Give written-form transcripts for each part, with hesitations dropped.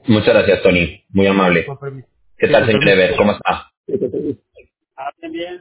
Muchas gracias, Tony. Muy amable. Con permiso. ¿Qué Sí, tal, con señor permiso. Lever? ¿Cómo está? Bien.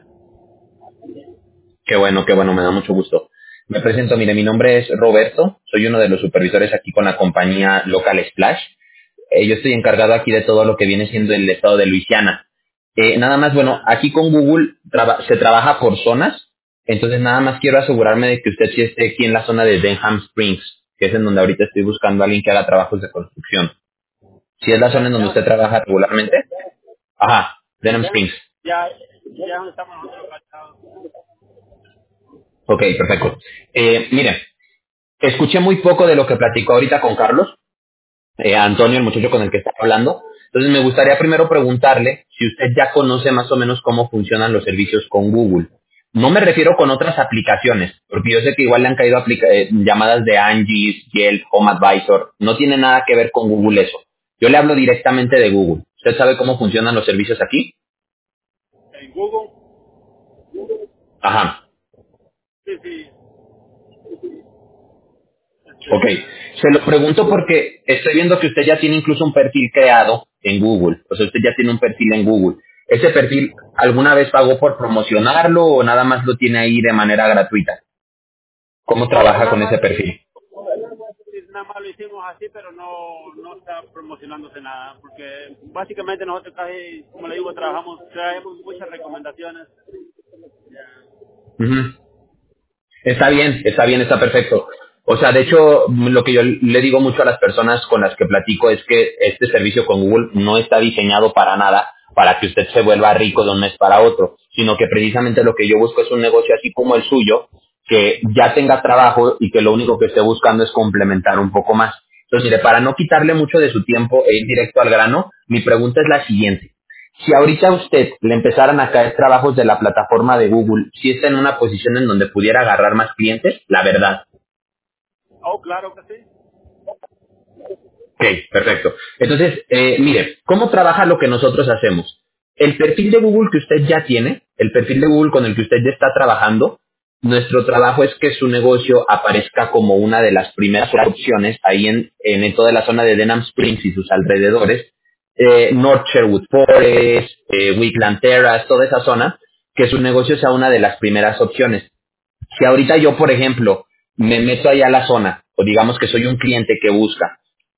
Qué bueno, me da mucho gusto. Me presento, mire, mi nombre es Roberto, soy uno de los supervisores aquí con la compañía Local Splash. Yo estoy encargado aquí de todo lo que viene siendo el estado de Luisiana. Nada más, bueno, Ya. aquí con Google se trabaja por zonas, entonces nada más quiero asegurarme de que usted sí esté aquí en la zona de Denham Springs, que es en donde ahorita estoy buscando a alguien que haga trabajos de construcción. Si es la zona Ya, en donde ya, usted trabaja regularmente. Ajá, Denham ya, Springs. ya, ya donde estamos nosotros localizados. Ok, perfecto. Mire, escuché muy poco de lo que platicó ahorita con Carlos, Antonio, el muchacho con el que estaba hablando. Entonces me gustaría primero preguntarle si usted ya conoce más o menos cómo funcionan los servicios con Google. No me refiero con otras aplicaciones, porque yo sé que igual le han caído llamadas de Angie, Yelp, Home Advisor. No tiene nada que ver con Google eso. Yo le hablo directamente de Google. ¿Usted sabe cómo funcionan los servicios aquí? En Google. Ajá. Sí, sí. Ok, se lo pregunto porque estoy viendo que usted ya tiene incluso un perfil creado en Google, o sea, usted ya tiene un perfil en Google. ¿Ese perfil alguna vez pagó por promocionarlo o nada más lo tiene ahí de manera gratuita? ¿Cómo No, trabaja con ese perfil? nada más lo hicimos así, pero no está promocionándose nada, porque básicamente nosotros casi, como le digo, traemos muchas recomendaciones. Ujú. Está bien, está perfecto. O sea, de hecho, lo que yo le digo mucho a las personas con las que platico es que este servicio con Google no está diseñado para nada para que usted se vuelva rico de un mes para otro, sino que precisamente lo que yo busco es un negocio así como el suyo, que ya tenga trabajo y que lo único que esté buscando es complementar un poco más. Entonces, mire, para no quitarle mucho de su tiempo e ir directo al grano, mi pregunta es la siguiente. Si ahorita a usted le empezaran a caer trabajos de la plataforma de Google, si está en una posición en donde pudiera agarrar más clientes, la verdad. Oh, claro que sí. Ok, perfecto. Entonces, mire, ¿cómo trabaja lo que nosotros hacemos? El perfil de Google que usted ya tiene, el perfil de Google con el que usted ya está trabajando, nuestro trabajo es que su negocio aparezca como una de las primeras opciones ahí en toda la zona de Denham Springs y sus alrededores, North Sherwood Forest, Wheatland Terrace, toda esa zona, que su negocio sea una de las primeras opciones. Si ahorita yo, por ejemplo, me meto allá a la zona, o digamos que soy un cliente que busca,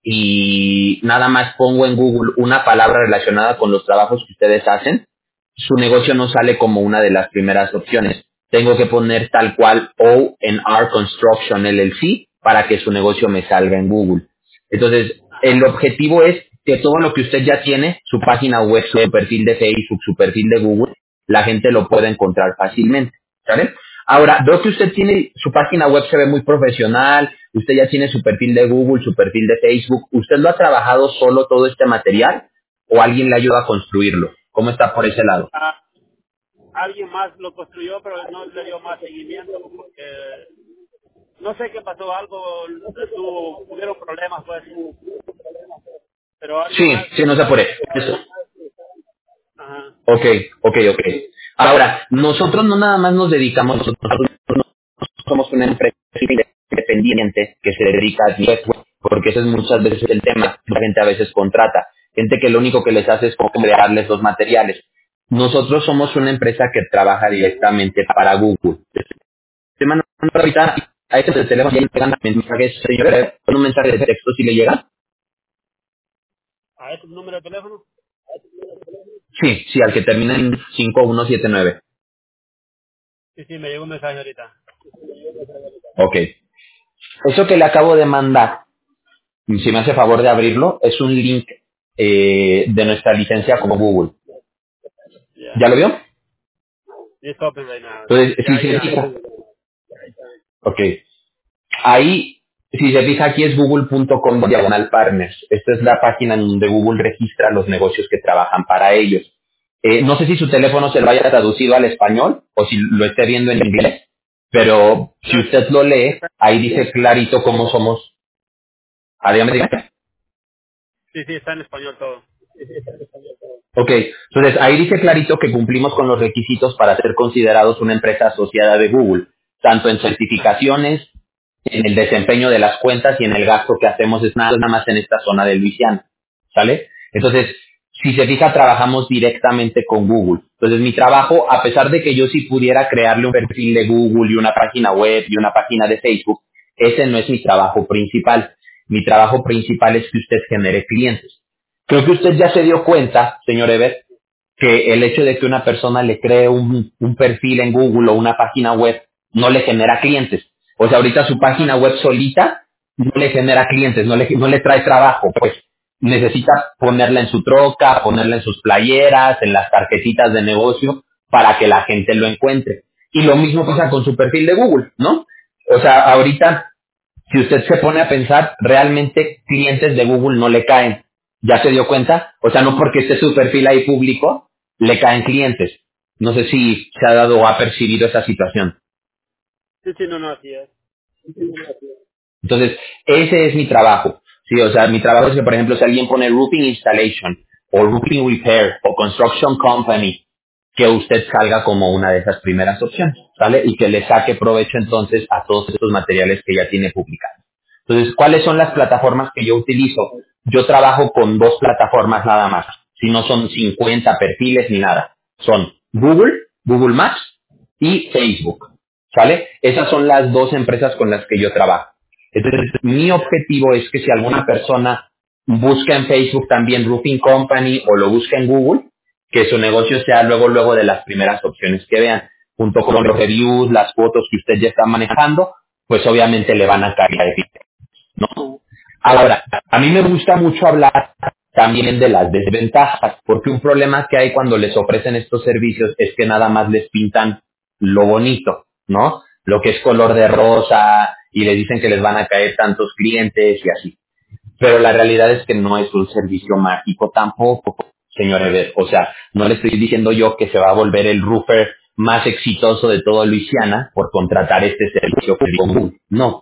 y nada más pongo en Google una palabra relacionada con los trabajos que ustedes hacen, su negocio no sale como una de las primeras opciones. Tengo que poner tal cual O&R Construction LLC para que su negocio me salga en Google. Entonces, el Ajá. objetivo es que todo lo que usted ya tiene, su página web, su perfil de Facebook, su perfil de Google, la gente lo pueda encontrar fácilmente. ¿Saben? Ahora, veo que usted tiene, su página web se ve muy profesional, usted ya tiene su perfil de Google, su perfil de Facebook. ¿Usted lo ha trabajado solo todo este material o alguien le ayuda a construirlo? ¿Cómo está por ese lado? Ah, alguien más lo construyó, pero no le dio más seguimiento porque no sé qué pasó, hubieron problemas pues, pero alguien Sí, más sí, no se apure. Eso. ajá. Ok, ok. Ahora, nosotros no nada más nos dedicamos, nosotros no somos una empresa independiente que se dedica a network, porque ese es muchas veces el tema. La gente a veces contrata, gente que lo único que les hace es como crearles los materiales. Nosotros somos una empresa que trabaja directamente para Google. Te mando ahorita a este teléfono y le llegan mensajes, señor, con un mensaje de texto si le llega. ¿A ese número de teléfono? Sí, sí, al que termina en 5179. Sí, sí, me llegó un mensaje ahorita. Ok. Eso que le acabo de mandar, si me hace favor de abrirlo, es un link de nuestra licencia como Google. ¿Ya Ya. lo vio? It's open right now. Entonces, Ya, si ahí se ya. fija, ok, ahí, si se fija aquí es google.com diagonal partners. Esta es la página en donde Google registra los negocios que trabajan para ellos. No sé si su teléfono se lo haya traducido al español o si lo esté viendo en inglés, pero si No, usted lo lee, está- ahí dice clarito cómo somos. Ah, dígame. sí, sí, está en español todo. Ok, entonces ahí dice clarito que cumplimos con los requisitos para ser considerados una empresa asociada de Google, tanto en Ajá. certificaciones, en el desempeño de las cuentas y en el gasto que hacemos es nada más en esta zona de Luisiana. ¿sale? Entonces, si se fija, trabajamos directamente con Google. Entonces, mi trabajo, a pesar de que yo sí pudiera crearle un perfil de Google y una página web y una página de Facebook, ese no es mi trabajo principal. Mi trabajo principal es que usted genere clientes. Creo que usted ya se dio cuenta, señor Ever, que el hecho de que una persona le cree un perfil en Google o una página web no le genera clientes. O sea, ahorita su página web solita no le genera clientes, no le trae trabajo, pues necesita ponerla en su troca, ponerla en sus playeras, en las tarjetitas de negocio para que la gente lo encuentre. Y lo mismo pasa con su perfil de Google, ¿no? O sea, ahorita si usted se pone a pensar, realmente clientes de Google no le caen. ¿Ya se dio cuenta? O sea, no porque esté su perfil ahí público, le caen clientes. No sé si se ha dado o ha percibido esa situación. Sí, sí, no, no, así es. Entonces, ese es mi trabajo. Sí, o sea, mi trabajo es que, por ejemplo, si alguien pone roofing installation o roofing repair o construction company, que usted salga como una de esas primeras opciones, ¿sale? Y que le saque provecho entonces a todos estos materiales que ya tiene publicados. Entonces, ¿cuáles son las plataformas que yo utilizo? Yo trabajo con dos plataformas nada más. Si no son 50 perfiles ni nada. Son Google, Google Maps y Facebook. ¿Sale? Esas son las dos empresas con las que yo trabajo. Entonces, mi objetivo es que si alguna persona busca en Facebook también Roofing Company o lo busca en Google, que su negocio sea luego de las primeras opciones que vean, junto con los reviews, las fotos que usted ya está manejando, pues obviamente le van a caer ahí, ¿no? Ahora, a mí me gusta mucho hablar también de las desventajas, porque un problema que hay cuando les ofrecen estos servicios es que nada más les pintan lo bonito, ¿no? Lo que es color de rosa y les dicen que les van a caer tantos clientes y así. Pero la realidad es que no es un servicio mágico tampoco, señor Ever. O sea, no le estoy diciendo yo que se va a volver el roofer más exitoso de todo Luisiana por contratar este servicio público. No.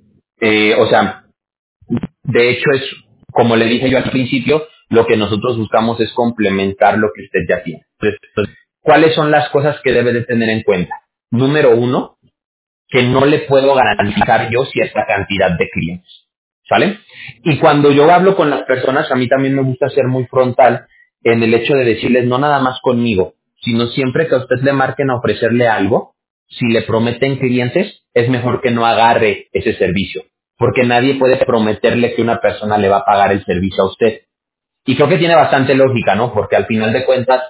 O sea, de hecho es, como le dije yo al principio, lo que nosotros buscamos es complementar lo que usted ya tiene. Entonces, ¿cuáles son las cosas que debe de tener en cuenta? Número uno, que no le puedo garantizar yo cierta cantidad de clientes, ¿sale? Y cuando yo hablo con las personas, a mí también me gusta ser muy frontal en el hecho de decirles, no nada más conmigo, sino siempre que a usted le marquen a ofrecerle algo, si le prometen clientes, es mejor que no agarre ese servicio, porque nadie puede prometerle que una persona le va a pagar el servicio a usted. Y creo que tiene bastante lógica, ¿no? Porque al final de cuentas,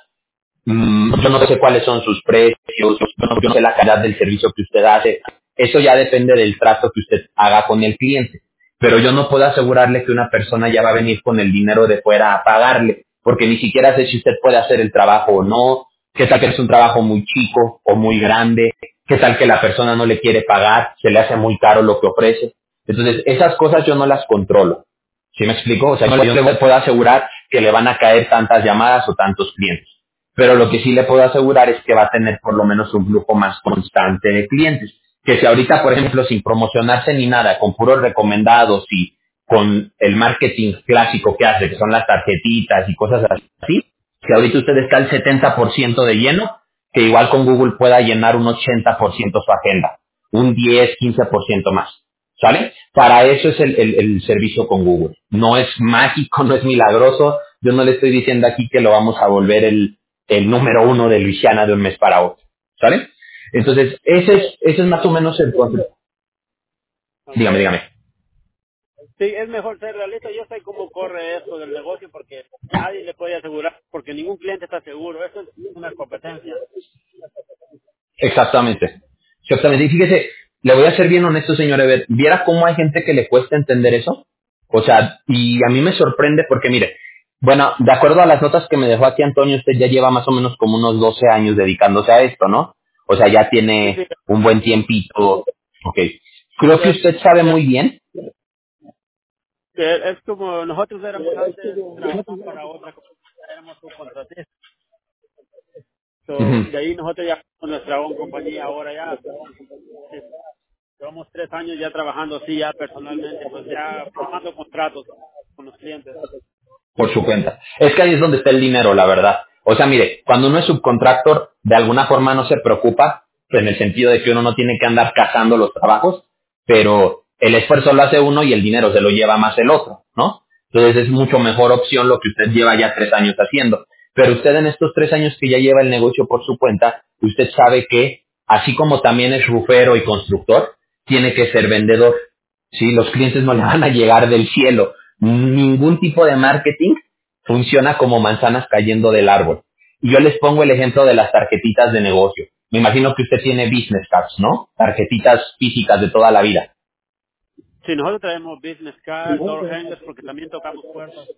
yo no sé cuáles son sus precios, yo no sé la calidad del servicio que usted hace. Eso ya depende del trato que usted haga con el cliente. Pero yo no puedo asegurarle que una persona ya va a venir con el dinero de fuera a pagarle, porque ni siquiera sé si usted puede hacer el trabajo o no, qué tal que es un trabajo muy chico o muy grande, qué tal que la persona no le quiere pagar, se le hace muy caro lo que ofrece. Entonces, esas cosas yo no las controlo. ¿Sí me explico? O sea, yo no le puedo asegurar que le van a caer tantas llamadas o tantos clientes. Pero lo que sí le puedo asegurar es que va a tener por lo menos un flujo más constante de clientes. Que si ahorita, por ejemplo, sin promocionarse ni nada, con puros recomendados y con el marketing clásico que hace, que son las tarjetitas y cosas así, si ahorita usted está al 70% de lleno, que igual con Google pueda llenar un 80% su agenda, un 10, 15% más. ¿Sale? Para eso es el servicio con Google. No es mágico, no es milagroso. Yo no le estoy diciendo aquí que lo vamos a volver el número uno de Luisiana de un mes para otro. ¿Sale? Entonces, ese es más o menos el concepto. Ok. Dígame, dígame. Sí, es mejor ser realista. Yo sé cómo corre esto del negocio porque nadie le puede asegurar, porque ningún cliente está seguro. Eso es una competencia. Exactamente. Exactamente. Y fíjese, le voy a ser bien honesto, señor Eber. ¿Viera cómo hay gente que le cuesta entender eso? O sea, y a mí me sorprende porque, mire, bueno, de acuerdo a las notas que me dejó aquí Antonio, usted ya lleva más o menos como unos 12 años dedicándose a esto, ¿no? O sea, ya Sí, sí. tiene un buen tiempito. Ok. Creo que Es, usted sabe muy bien. es como nosotros éramos antes, trabajamos para otra compañía, éramos subcontratistas. So, Ujú. de ahí nosotros ya con nuestra own compañía ahora ya eh, llevamos 3 años ya trabajando así ya personalmente, pues ya firmando contratos con los clientes. Por su cuenta. Es que ahí es donde está el dinero, la verdad. O sea, mire, cuando uno es subcontractor, de alguna forma no se preocupa, pues, en el sentido de que uno no tiene que andar cazando los trabajos, pero el esfuerzo lo hace uno y el dinero se lo lleva más el otro, ¿no? Entonces es mucho mejor opción lo que usted lleva ya 3 años haciendo. Pero usted en estos 3 años que ya lleva el negocio por su cuenta, usted sabe que, así como también es rufero y constructor, tiene que ser vendedor. ¿Sí? Los clientes no le van a llegar del cielo. Ningún tipo de marketing funciona como manzanas cayendo del árbol. Y yo les pongo el ejemplo de las tarjetitas de negocio. Me imagino que usted tiene business cards, ¿no? Tarjetitas físicas de toda la vida. Sí, nosotros traemos business card, door hangers, porque también tocamos puertas.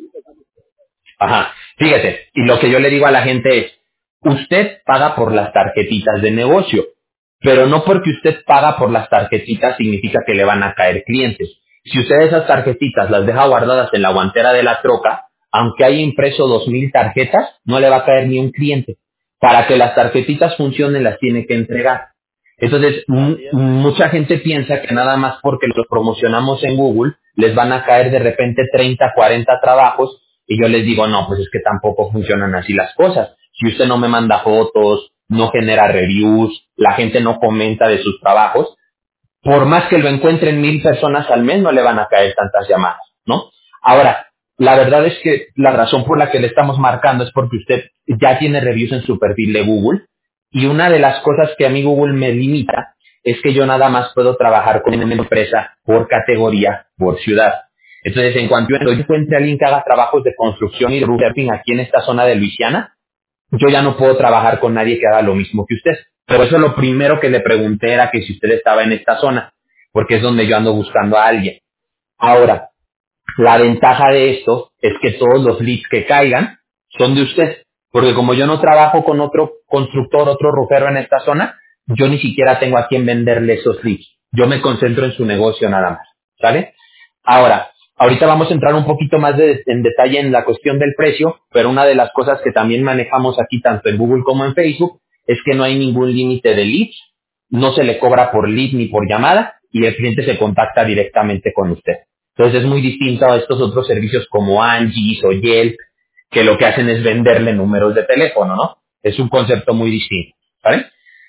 Ajá, fíjese, y lo que yo le digo a la gente es, usted paga por las tarjetitas de negocio, pero no porque usted paga por las tarjetitas significa que le van a caer clientes. Si usted esas tarjetitas las deja guardadas en la guantera de la troca, aunque haya impreso 2,000 tarjetas, no le va a caer ni un cliente. Para que las tarjetitas funcionen las tiene que entregar. Entonces, Así es. mucha gente piensa que nada más porque los promocionamos en Google, les van a caer de repente 30, 40 trabajos, y yo les digo, no, pues es que tampoco funcionan así las cosas. Si usted no me manda fotos, no genera reviews, la gente no comenta de sus trabajos, por más que lo encuentren 1,000 personas al mes, no le van a caer tantas llamadas, ¿no? Ahora, la verdad es que la razón por la que le estamos marcando es porque usted ya tiene reviews en su perfil de Google, y una de las cosas que a mí Google me limita es que yo nada más puedo trabajar con una empresa por categoría, por ciudad. Entonces, en cuanto yo encuentre a alguien que haga trabajos de construcción y de roofing aquí en esta zona de Luisiana, yo ya no puedo trabajar con nadie que haga lo mismo que usted. Por eso lo primero que le pregunté era que si usted estaba en esta zona, porque es donde yo ando buscando a alguien. Ahora, la ventaja de esto es que todos los leads que caigan son de usted, porque como yo no trabajo con otro constructor, otro roofero en esta zona, yo ni siquiera tengo a quien venderle esos leads. Yo me concentro en su negocio nada más, ¿sale? Ahora, ahorita vamos a entrar un poquito más en detalle en la cuestión del precio, pero una de las cosas que también manejamos aquí tanto en Google como en Facebook es que no hay ningún límite de leads, no se le cobra por lead ni por llamada y el cliente se contacta directamente con usted. Entonces es muy distinto a estos otros servicios como Angie o Yelp, que lo que hacen es venderle números de teléfono, ¿no? Es un concepto muy distinto, ¿vale?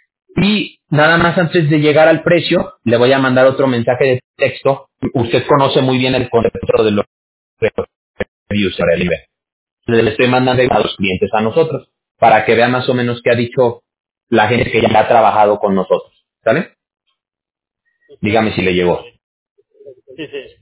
Y nada más antes de llegar al precio, le voy a mandar otro mensaje de texto. Usted conoce muy bien el concepto de los reviews en el nivel. Le estoy mandando a los clientes a nosotros para que vean más o menos qué ha dicho la gente que ya ha trabajado con nosotros, ¿sale? Ok, Dígame si le está llegó. bien. Sí, sí.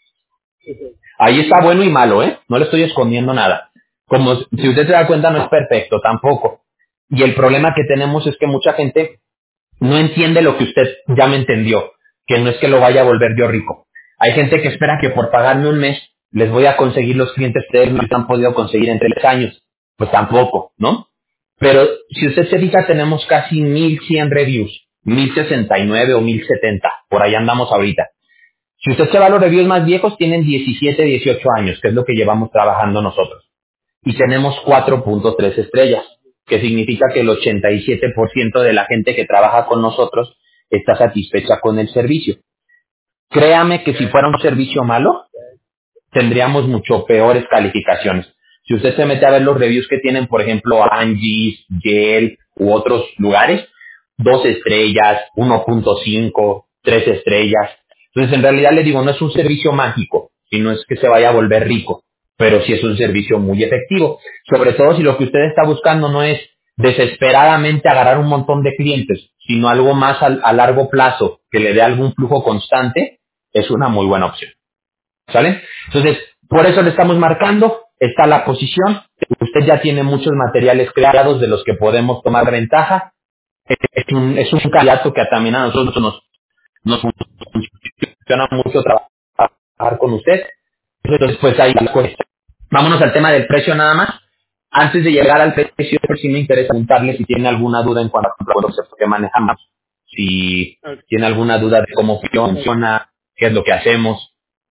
Ahí está bueno y malo, ¿eh? No le estoy escondiendo nada. Como si usted se da cuenta, no es perfecto tampoco. Y el problema que tenemos es que mucha gente no entiende lo que usted ya me entendió, que no es que lo vaya a volver yo rico. Hay gente que espera que por pagarme un mes les voy a conseguir los clientes que ustedes no han podido conseguir en 3 años. Pues tampoco, ¿no? Pero si usted se fija, tenemos casi 1,100 reviews, 1,069 o 1,070, por ahí andamos ahorita. Si usted se va a los reviews más viejos, tienen 17, 18 años, que es lo que llevamos trabajando nosotros. Y tenemos 4.3 estrellas, que significa que el 87% de la gente que trabaja con nosotros está satisfecha con el servicio. Créame que Ok. si fuera un servicio malo, tendríamos mucho peores calificaciones. Si usted se mete a ver los reviews que tienen, por ejemplo, Angie's, Yelp u otros lugares, 2 estrellas, 1.5, 3 estrellas. Entonces, en realidad le digo, no es un servicio mágico, y no es que se vaya a volver rico, pero sí es un servicio muy efectivo. Sobre todo si lo que usted está buscando no es desesperadamente agarrar un montón de clientes, sino algo más a largo plazo, que le dé algún flujo constante, es una muy buena opción. ¿Sale? Entonces, por eso le estamos marcando, está la posición, usted ya tiene muchos materiales creados de los que podemos tomar ventaja, es un candidato que también a nosotros nos funciona mucho trabajar con usted, entonces pues ahí la cosa. Vámonos al tema del precio nada más. Antes de llegar al precio, sí me interesa preguntarle si tiene alguna duda en cuanto al concepto que manejamos, si Ok. tiene alguna duda de cómo funciona, qué es lo que hacemos.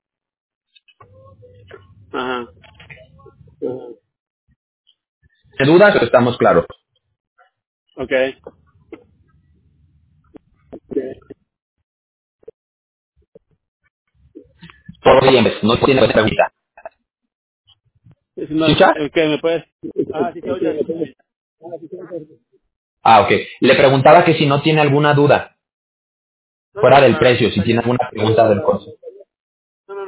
Ajá. ¿Tiene dudas o estamos claros? Ok. Todo bien, no tiene pregunta. Es una, ¿Escucha? que me puedes... Ah, sí, se oye ahorita. Ah, ok. Le preguntaba que si no tiene alguna duda No, fuera no, del nada. precio, si Está tiene bien. alguna pregunta del costo. No,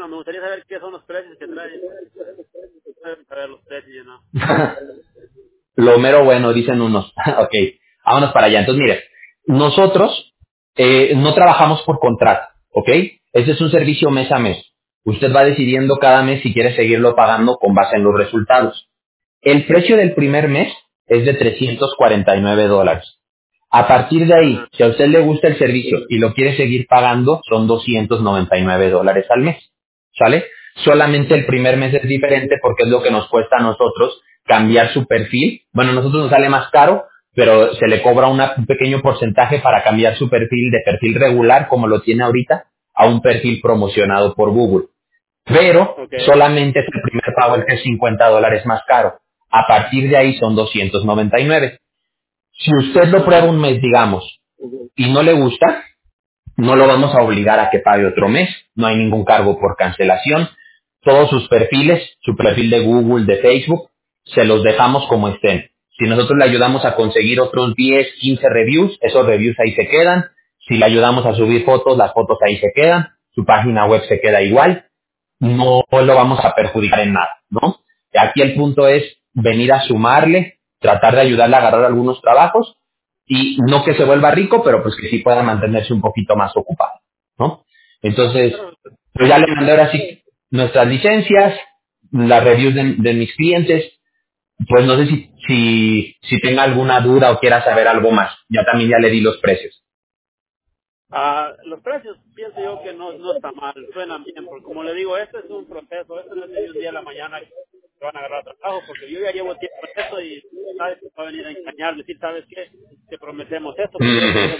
me gustaría saber qué son los precios que traen. Saber los precios, ¿no? Lo mero bueno, dicen unos. Ok, vámonos para allá. Entonces, mire, nosotros no trabajamos por contrato, ¿ok? Ese es un servicio mes a mes. Usted va decidiendo cada mes si quiere seguirlo pagando con base en los resultados. El precio del primer mes es de $349. A partir de ahí, Ajá. si a usted le gusta el servicio y lo quiere seguir pagando, son $299 al mes. ¿Sale? Solamente el primer mes es diferente porque es lo que nos cuesta a nosotros cambiar su perfil. Bueno, a nosotros nos sale más caro, pero se le cobra un pequeño porcentaje para cambiar su perfil de perfil regular, como lo tiene ahorita, a un perfil promocionado por Google. Pero Ok. solamente es el primer pago el que es $50 más caro. A partir de ahí son 299. Si usted lo prueba Ajá. un mes, digamos, y no le gusta, no lo vamos a obligar a que pague otro mes, no hay ningún cargo por cancelación. Todos sus perfiles, su perfil de Google, de Facebook, se los dejamos como estén. Si nosotros le ayudamos a conseguir otros 10, 15 reviews, esos reviews ahí se quedan. Si le ayudamos a subir fotos, las fotos ahí se quedan. Su página web se queda igual. No lo vamos a perjudicar en nada, ¿no? Aquí el punto es venir a sumarle, tratar de ayudarle a agarrar algunos trabajos y no que se vuelva rico, pero pues que sí pueda mantenerse un poquito más ocupado, ¿no? Entonces, Pero, pues ya le mandé ahora sí nuestras licencias, las reviews de mis clientes, pues no sé si tenga alguna duda o quiera saber algo más. Ya también ya le di los precios. los precios pienso yo que no está mal, suenan bien, porque como le digo, esto es un proceso, esto no es de un día a la mañana que se van a agarrar trabajo, porque yo ya llevo tiempo en esto y sabes que va a venir a engañar, decir, ¿sabes qué? Te prometemos esto, pero luego Ujú. no.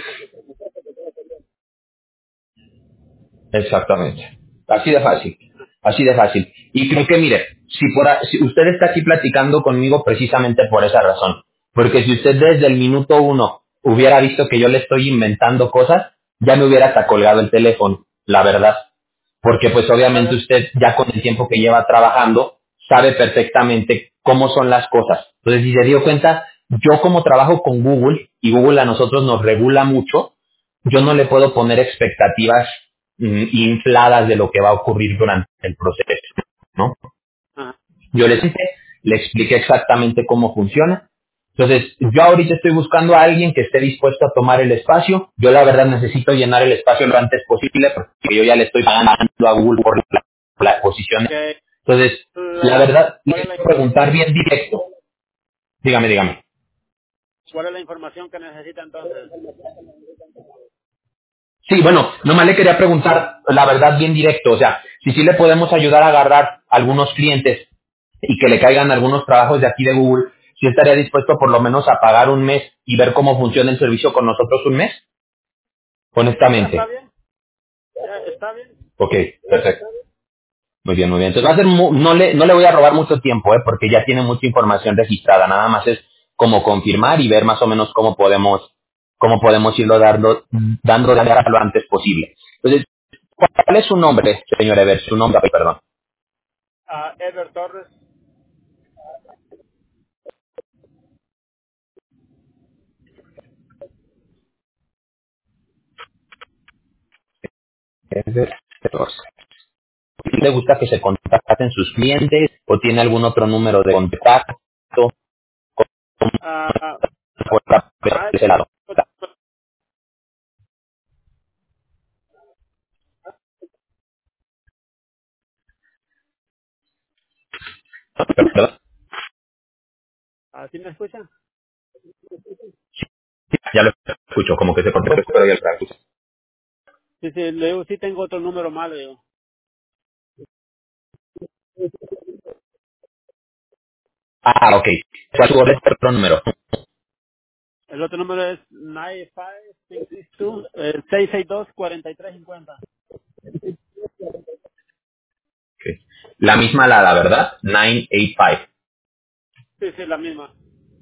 Exactamente. Así de fácil. Así de fácil. Y creo que, mire, si usted está aquí platicando conmigo precisamente por esa razón. Porque si usted desde el minuto uno hubiera visto que yo le estoy inventando cosas, ya me hubiera hasta colgado el teléfono, la verdad. Porque pues obviamente ¿Sabes? usted ya con el tiempo que lleva trabajando sabe perfectamente cómo son las cosas. Entonces, si se dio cuenta, yo como trabajo con Google y Google a nosotros nos regula mucho, yo no le puedo poner expectativas infladas de lo que va a ocurrir durante el proceso, ¿no? Ajá. Yo le expliqué exactamente cómo funciona. Entonces, yo ahorita estoy buscando a alguien que esté dispuesto a tomar el espacio. Yo la verdad necesito llenar el espacio lo antes posible porque yo ya le estoy pagando a Google por la posición. Que Entonces, la verdad, le ¿cuál es quiero preguntar bien directo. Dígame, dígame. cuál es la información que necesita entonces? Sí, bueno, nomás le quería preguntar, la verdad, bien directo, o sea, si sí le podemos ayudar a agarrar algunos clientes y que le caigan algunos trabajos de aquí de Google, si estaría dispuesto por lo menos a pagar un mes y ver cómo funciona el servicio con nosotros un mes, Ya está honestamente. bien, ya está bien. Ok, perfecto. Muy bien, muy bien. Entonces va a ser no le voy a robar mucho tiempo, porque ya tiene mucha información registrada. Nada más es como confirmar y ver más o menos cómo podemos irlo dando de manera lo antes posible. Entonces, ¿cuál es su nombre, señor Ever? Su nombre, perdón. Ever Torres, Ever Torres. ¿Le gusta que se contacten sus clientes o tiene algún otro número de contacto ah, por ese lado? Perdón. ¿sí me escuchan? Ya lo escucho, como que se cortó, pero ya lo escucho. Sí, sí, le digo, sí tengo otro número malo, digo. Ah, ok. ¿Cuál es su otro número? El otro número es 95662, 662-4350. Ok. La misma alada, ¿verdad? 985. Sí, sí, la misma.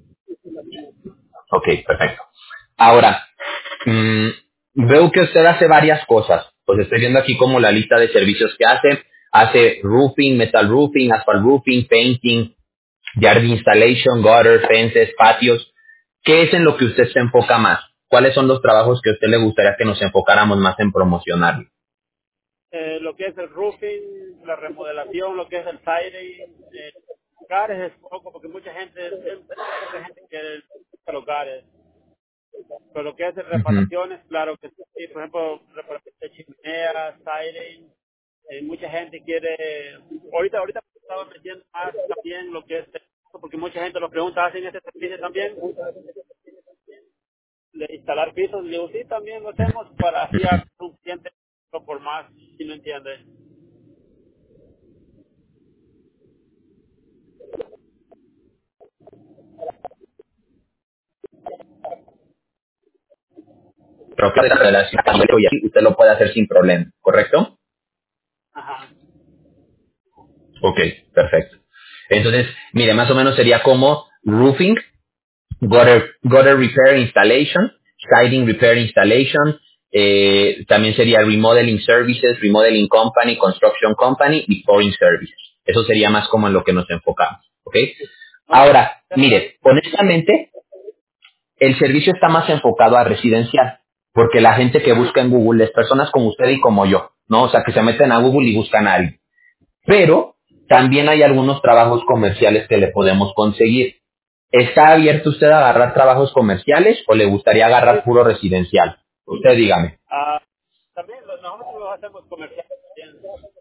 Ok, perfecto. Ahora, mm, veo que usted hace varias cosas. Pues estoy viendo aquí como la lista de servicios que hace. Hace roofing, metal roofing, asphalt roofing, painting, yard installation, gutter, fences, patios. ¿Qué es en lo que usted se enfoca más? ¿Cuáles son los trabajos que a usted le gustaría que nos enfocáramos más en promocionar? Lo que es el roofing, la remodelación, lo que es el siding, hogares es poco porque mucha gente, es poca gente que los hogares. Pero lo que es Ujú. reparaciones, claro que sí, por ejemplo, reparaciones de chimeneas, siding, mucha gente quiere, ahorita estaba metiendo más también lo que es, porque mucha gente nos pregunta, ¿hacen este servicio también? De instalar pisos, le digo, sí, también lo hacemos para así a un cliente por más, si no entiende. Pero que la relación y así usted lo puede hacer sin problema, ¿correcto? Ajá. Ok, perfecto. Entonces, mire, más o menos sería como roofing, gutter repair installation, siding repair installation, también sería remodeling services, remodeling company, construction company y flooring services. Eso sería más como en lo que nos enfocamos, ¿ok? Ok. Ahora, mire, honestamente, el servicio está más enfocado a residencial, porque la gente que busca en Google es personas como usted y como yo, ¿no? O sea, que se meten a Google y buscan a alguien. Pero también hay algunos trabajos comerciales que le podemos conseguir. ¿Está abierto usted a agarrar trabajos comerciales o le gustaría Sí, agarrar puro residencial? Usted dígame. también nosotros lo hacemos comercial. Bien.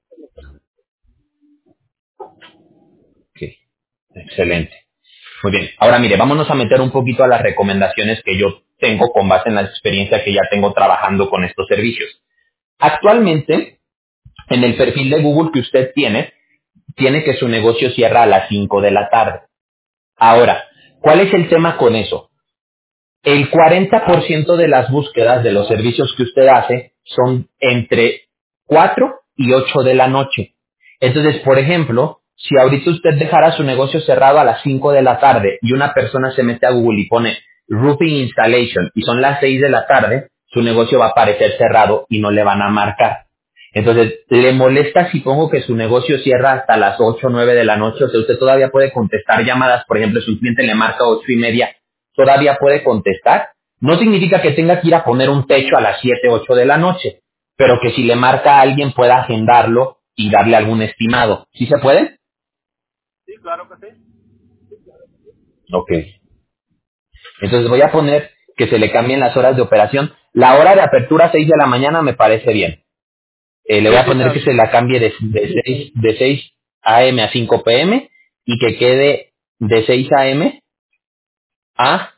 Ok, excelente. Muy bien. Ahora mire, vámonos a meter un poquito a las recomendaciones que yo tengo con base en la experiencia que ya tengo trabajando con estos servicios. Actualmente, en el perfil de Google que usted tiene que su negocio cierra a las 5 de la tarde. Ahora, ¿cuál es el tema con eso? El 40% de las búsquedas de los servicios que usted hace son entre 4 y 8 de la noche. Entonces, por ejemplo, si ahorita usted dejara su negocio cerrado a las 5 de la tarde y una persona se mete a Google y pone roofing installation y son las 6 de la tarde, su negocio va a aparecer cerrado y no le van a marcar. Entonces, ¿le molesta si pongo que su negocio cierra hasta las 8 o 9 de la noche? O sea, usted todavía puede contestar llamadas, por ejemplo, si un cliente le marca 8:30, todavía puede contestar. No significa que tenga que ir a poner un techo a las 7 8 de la noche, pero que si le marca a alguien pueda agendarlo y darle algún estimado. ¿Sí se puede? Sí, claro que sí. Ok. Entonces voy a poner que se le cambien las horas de operación. La hora de apertura 6 de la mañana me parece bien. Le voy Sí, a sí, poner está que bien. se la cambie de 6 a.m. a 5 p.m. y que quede de 6 a.m. a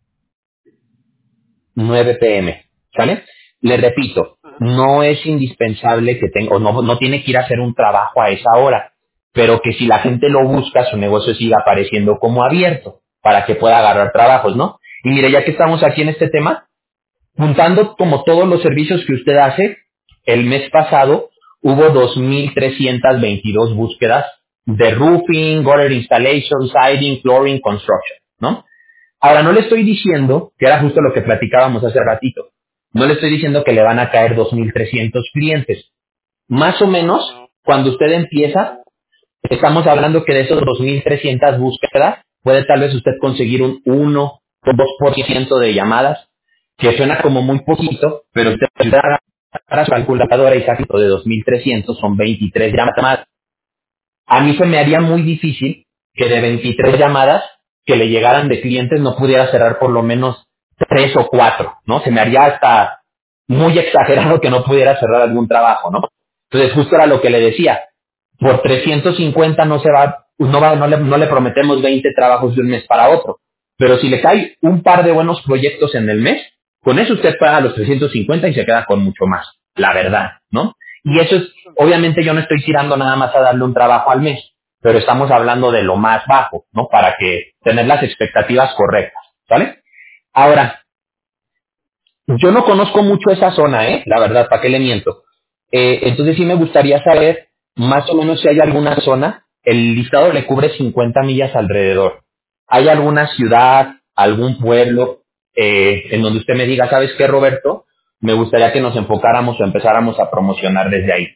9 p.m. ¿Sale? Le repito, Ajá. no es indispensable que tenga, o no tiene que ir a hacer un trabajo a esa hora, pero que si la gente lo busca, su negocio siga apareciendo como abierto, para que pueda agarrar trabajos, ¿no? Y mire, ya que estamos aquí en este tema, juntando como todos los servicios que usted hace, el mes pasado hubo 2,322 búsquedas de roofing, gutter installation, siding, flooring, construction, ¿no? Ahora, no le estoy diciendo, que era justo lo que platicábamos hace ratito, no le estoy diciendo que le van a caer 2,300 clientes. Más o menos, No. cuando usted empieza, estamos hablando que de esos 2,300 búsquedas, puede tal vez usted conseguir un 1 o 2% de llamadas, que suena como muy poquito, pero usted agarra su calculadora y saca de 2,300 son 23 llamadas. A mí se me haría muy difícil que de 23 llamadas que le llegaran de clientes no pudiera cerrar por lo menos 3 o 4, ¿no? Se me haría hasta muy exagerado que no pudiera cerrar algún trabajo, ¿no? Entonces justo era lo que le decía, por 350 no se va, no le prometemos 20 trabajos de un mes para otro, pero si le cae un par de buenos proyectos en el mes, con eso usted paga los 350 y se queda con mucho más, la verdad, ¿no? Y eso es, obviamente yo no estoy tirando nada más a darle un trabajo al mes, pero estamos hablando de lo más bajo, ¿no? Para que tener las expectativas correctas, ¿vale? Ahora, yo no conozco mucho esa zona, ¿eh? La verdad, ¿para qué le miento? Entonces sí me gustaría saber más o menos si hay alguna zona, el listado le cubre 50 millas alrededor. ¿Hay alguna ciudad, algún pueblo en donde usted me diga, ¿sabes qué, Roberto? Me gustaría que nos enfocáramos o empezáramos a promocionar desde ahí.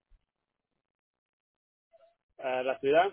La ciudad.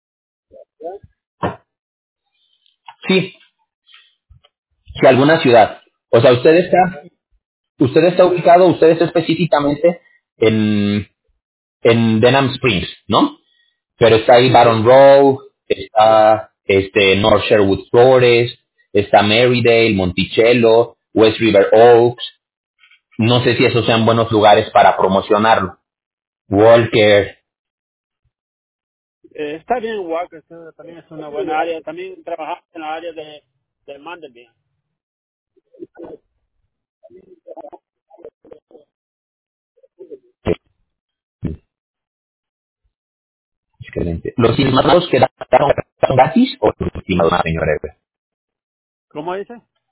Sí, sí, alguna ciudad. O sea, usted está ubicado, usted está específicamente. en, en Denham Springs, ¿no? Pero está ahí Baton Row, está North Sherwood Forest, está Marydale, Monticello, West River Oaks. No sé si esos sean buenos lugares para promocionarlo. Walker. Está bien, Walker, también es una buena área. También trabajamos en la área de Mandeville. Excelente. ¿Los estimados que son gratis o los estimados, señor Eber? ¿Cómo dice?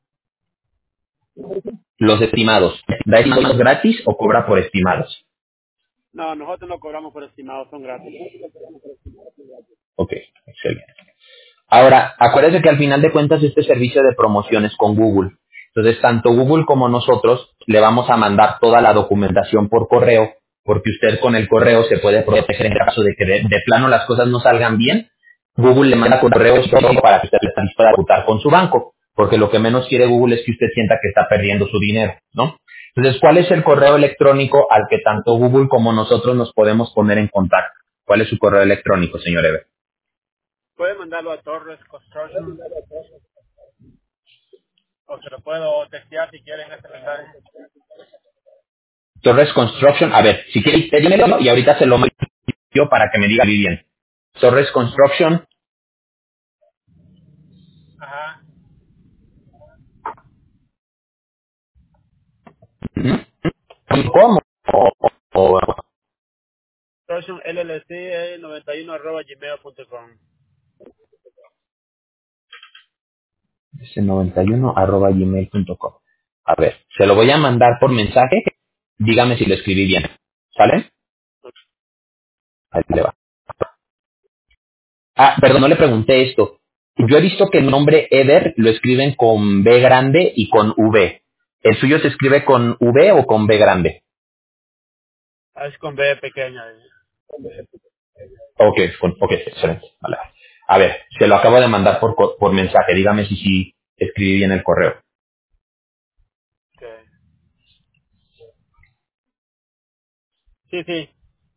Los estimados. ¿Da estimados gratis o cobra por estimados? No, nosotros no cobramos por estimados, son gratis. Ok, excelente. Ahora, acuérdese que al final de cuentas este servicio de promociones con Google. Entonces, tanto Google como nosotros le vamos a mandar toda la documentación por correo, porque usted con el correo se puede proteger en caso de que de plano las cosas no salgan bien. Google le manda correos para que usted pueda disputar con su banco, porque lo que menos quiere Google es que usted sienta que está perdiendo su dinero, ¿no? Entonces, ¿cuál es el correo electrónico al que tanto Google como nosotros nos podemos poner en contacto? ¿Cuál es su correo electrónico, señor Eber? Puede mandarlo a Torres Construction o se lo puedo textear si quieren este mensaje. Torres Construction, a ver, si quiere, dímelo y ahorita se lo mando yo para que me diga bien. Torres Construction, Ajá. ¿cómo? O Construction LLC 91@gmail.com. ese 91@gmail.com. A ver, se lo voy a mandar por mensaje, dígame si lo escribí bien. ¿Sale? Ahí le va. Ah, perdón, no le pregunté esto. Yo he visto que el nombre Eder lo escriben con B grande y con V. ¿El suyo se escribe con V o con B grande? Es con B pequeña. Ok, ok, excelente. Vale. A ver, se lo acabo de mandar por mensaje. Dígame si sí escribí bien el correo. Okay. Sí, sí,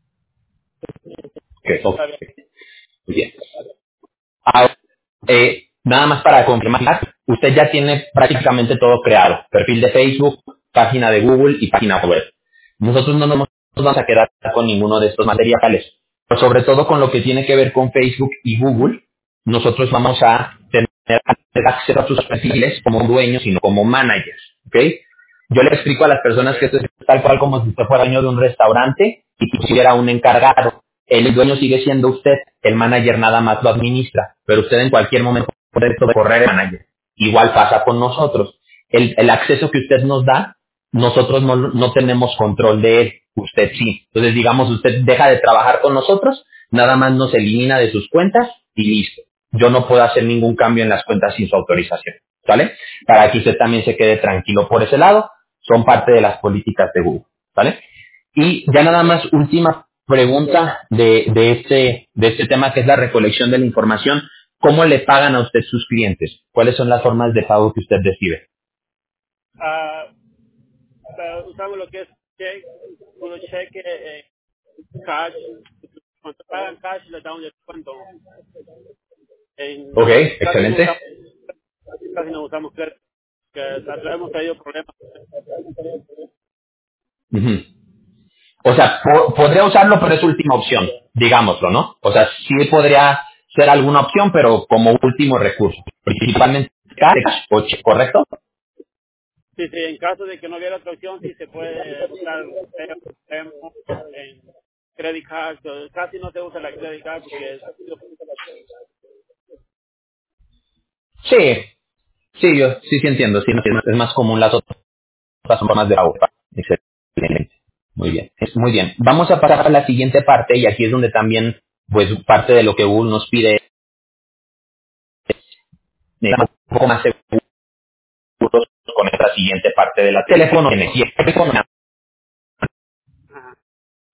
Ok, ok, está bien. muy bien. Ahora, nada más para confirmar, usted ya tiene prácticamente todo creado. Perfil de Facebook, página de Google y página web. Nosotros no nos vamos a quedar con ninguno de estos materiales. Pero sobre todo con lo que tiene que ver con Facebook y Google, nosotros vamos a tener acceso a sus perfiles como dueños, sino como managers. ¿Ok? Yo le explico a las personas que Okay. esto es tal cual como si usted fuera dueño de un restaurante y tuviera un encargado. El dueño sigue siendo usted, el manager nada más lo administra, pero usted en cualquier momento puede correr el manager. Igual pasa con nosotros. El acceso que usted nos da, nosotros no tenemos control de él, usted sí. Entonces, digamos, usted deja de trabajar con nosotros, nada más nos elimina de sus cuentas y listo. Yo no puedo hacer ningún cambio en las cuentas sin su autorización, ¿vale? Para que usted también se quede tranquilo por ese lado, son parte de las políticas de Google, ¿vale? Y ya nada más, última pregunta de este tema que es la recolección de la información. ¿Cómo le pagan a usted sus clientes? ¿Cuáles son las formas de pago que usted recibe? Ah, pero usamos lo que es cheque, uno cheque, cash. Cuando pagan cash le da un descuento. Ok, Casi excelente. casi no usamos crédito, que hemos tenido problemas. Ujú. O sea, podría usarlo, pero es última opción, digámoslo, ¿no? O sea, sí podría ser alguna opción, pero como último recurso. Principalmente cash o ¿correcto? Sí, sí, en caso de que no hubiera otra opción, sí se puede usar en credit card. Pero casi no se usa la credit card porque Sí, sí, yo sí entiendo. Sí, es más común las otras formas de pago. Excelente. Muy bien, muy bien. Vamos a pasar a la siguiente parte y aquí es donde también, pues, parte de lo que Google nos pide es un poco más seguros con esta siguiente parte de la teléfono, energía, teléfono, ajá,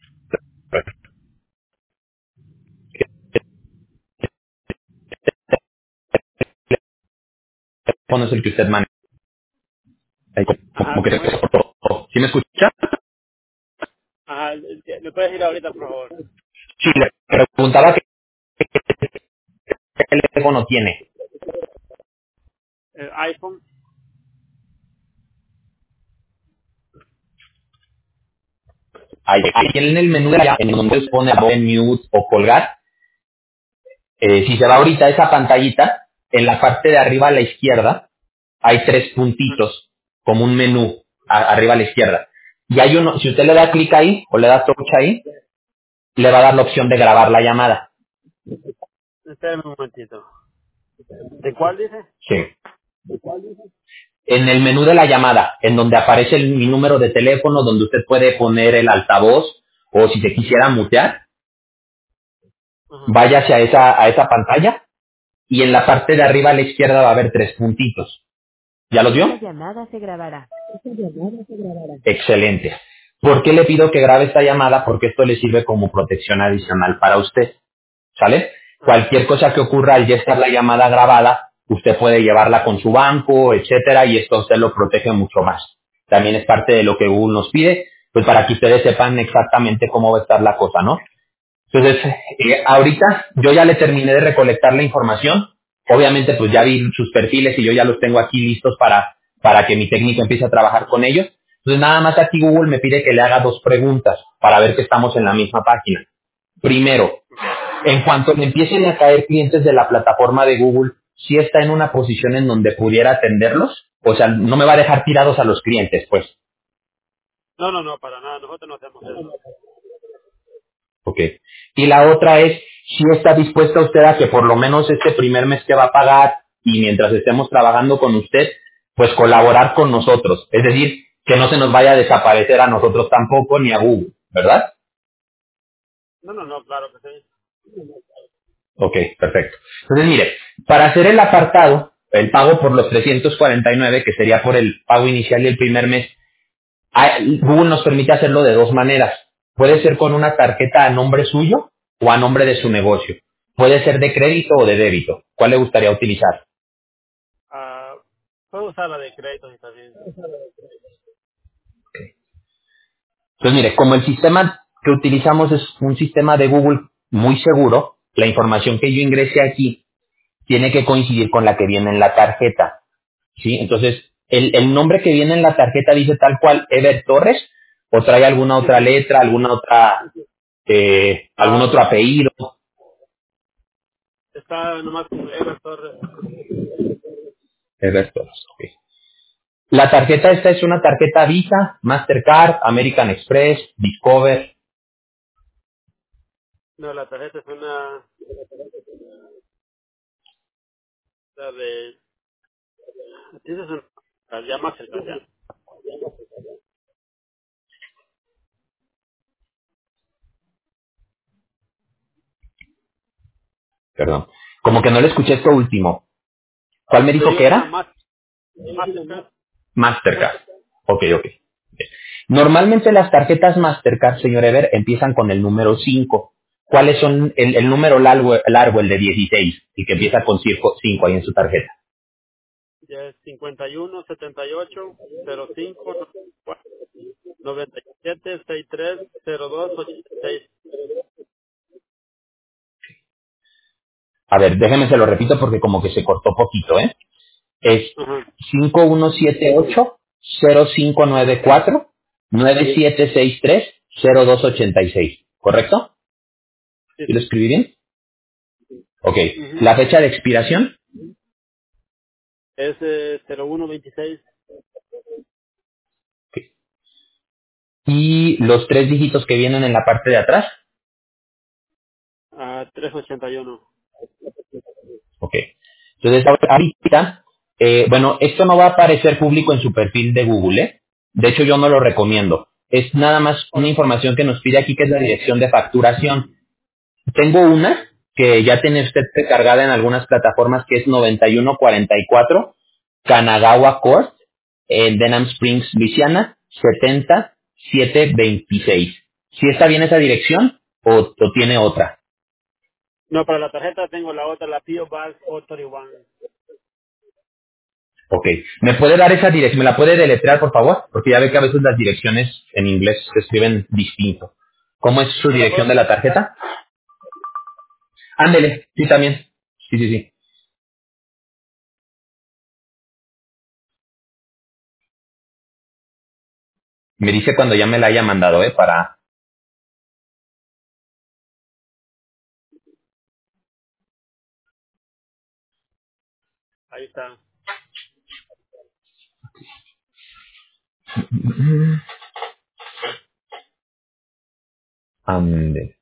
teléfono es el que usted maneja. Ahí como ajá, que se ¿cómo es? cortó. ¿Sí me escucha? Ajá, ¿Me puedes ir ahorita, por favor? Sí, le preguntaba qué teléfono tiene. El iPhone. Ahí en el menú de allá, en donde se pone mute o colgar, si se va ahorita a esa pantallita, en la parte de arriba a la izquierda hay tres Ajá. puntitos, como un menú arriba a la izquierda. Y hay uno, si usted le da clic ahí o le da touch ahí, le va a dar la opción de grabar la llamada. Espérame un momentito. ¿De cuál dice? Sí. En el menú de la llamada, en donde aparece mi número de teléfono, donde usted puede poner el altavoz, o si se quisiera mutear, Ajá. vaya hacia a esa pantalla, y en la parte de arriba a la izquierda va a haber tres puntitos. ¿Ya los Esta vio? llamada se grabará. Excelente. ¿Por qué le pido que grabe esta llamada? Porque esto le sirve como protección adicional para usted. ¿Sale? Ajá. Cualquier cosa que ocurra al ya estar la llamada grabada, usted puede llevarla con su banco, etcétera, y esto a usted lo protege mucho más. También es parte de lo que Google nos pide, pues para que ustedes sepan exactamente cómo va a estar la cosa, ¿no? Entonces, ahorita yo ya le terminé de recolectar la información. Obviamente, pues ya vi sus perfiles y yo ya los tengo aquí listos para que mi técnico empiece a trabajar con ellos. Entonces, nada más aquí Google me pide que le haga dos preguntas para ver que estamos en la misma página. Primero, Ok. en cuanto le empiecen a caer clientes de la plataforma de Google, ¿sí está en una posición en donde pudiera atenderlos? O sea, no me va a dejar tirados a los clientes, pues. No, no, no, para nada. Nosotros no hacemos eso. Ok. Y la otra es, si está dispuesta usted a que por lo menos este primer mes que va a pagar y mientras estemos trabajando con usted, pues colaborar con nosotros. Es decir, que no se nos vaya a desaparecer a nosotros tampoco ni a Google, ¿verdad? No, no, no, claro que sí. Ok, perfecto. Entonces, mire, para hacer el apartado, el pago por los 349, que sería por el pago inicial y el primer mes, Google nos permite hacerlo de dos maneras. Puede ser con una tarjeta a nombre suyo o a nombre de su negocio. Puede ser de crédito o de débito. ¿Cuál le gustaría utilizar? Ah, puedo usar la de crédito si está bien. Entonces, mire, como el sistema que utilizamos es un sistema de Google muy seguro, la información que yo ingrese aquí tiene que coincidir con la que viene en la tarjeta. ¿Sí? Entonces, el nombre que viene en la tarjeta dice tal cual Ever Torres o trae alguna Sí, otra sí. letra, algún Ah, otro apellido. está nomás con Ever Torres. Ever Torres, ok. La tarjeta esta es una tarjeta Visa, Mastercard, American Express, Discover. No, la tarjeta es una la de... Tienes una... Ya más cerca, ya. Perdón. Como que no le escuché esto último. ¿Cuál me Le dijo digo, que es una era? Mastercard. Mastercard. Ok, ok. Normalmente las tarjetas Mastercard, señor Ever, empiezan con el número 5. ¿Cuáles son el número largo, el de 16, el que empieza con 5 ahí en su tarjeta? Ya es 51 78 05 97 63 02 86. A ver, déjeme se lo repito porque como que se cortó poquito, ¿eh? Es Ajá, 5178-0594-9763-0286, ¿correcto? sí, ¿Sí lo sí. escribí bien? Ok. Ujú. La fecha de expiración Es 0126 y los tres dígitos que vienen en la parte de atrás. a 381. Ok. Entonces, ahorita, bueno, esto no va a aparecer público en su perfil de Google, ¿eh? De hecho, yo no lo recomiendo. Es nada más una Ok, información que nos pide aquí, que es la dirección de facturación. Tengo una que ya tiene usted recargada en algunas plataformas, que es 9144 Kanagawa Court, en Denham Springs, Louisiana, 70726. ¿Sí está bien esa dirección o tiene otra? no, para la tarjeta tengo la otra, la P.O. Box 431. Ok. ¿Me puede dar esa dirección? ¿Me la puede deletrear, por favor? Porque ya ve que a veces las direcciones en inglés se escriben distinto. ¿Cómo es su ¿Me la dirección puedes de la facilitar? tarjeta? Ándele, sí, también. Sí, sí, sí. Me dice cuando ya me la haya mandado, para... Ahí está. Ándele.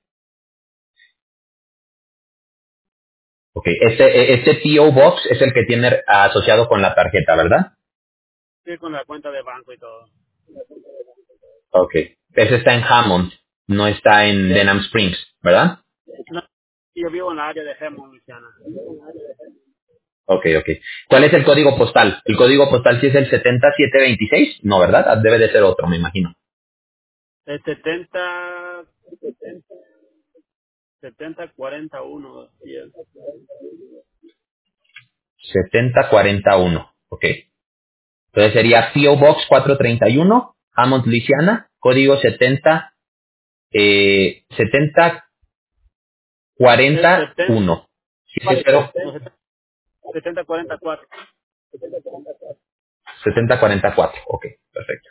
Ok, este P.O. Box es el que tiene asociado con la tarjeta, ¿verdad? Sí, con la cuenta de banco y todo. Ok. Ese está en Hammond, no está en Denham Springs, ¿verdad? No, yo vivo en la área de Hammond, Luisiana. Ok, ok. ¿Cuál es el código postal? El código postal sí es el 70726, no, ¿verdad? Ah, debe de ser otro, me imagino. Es 7041. Sí, 7041, ok. Entonces sería P.O. Box 431, Hammond, Louisiana, código 70, 7041. 70, no, 7044. 7044, ok, perfecto.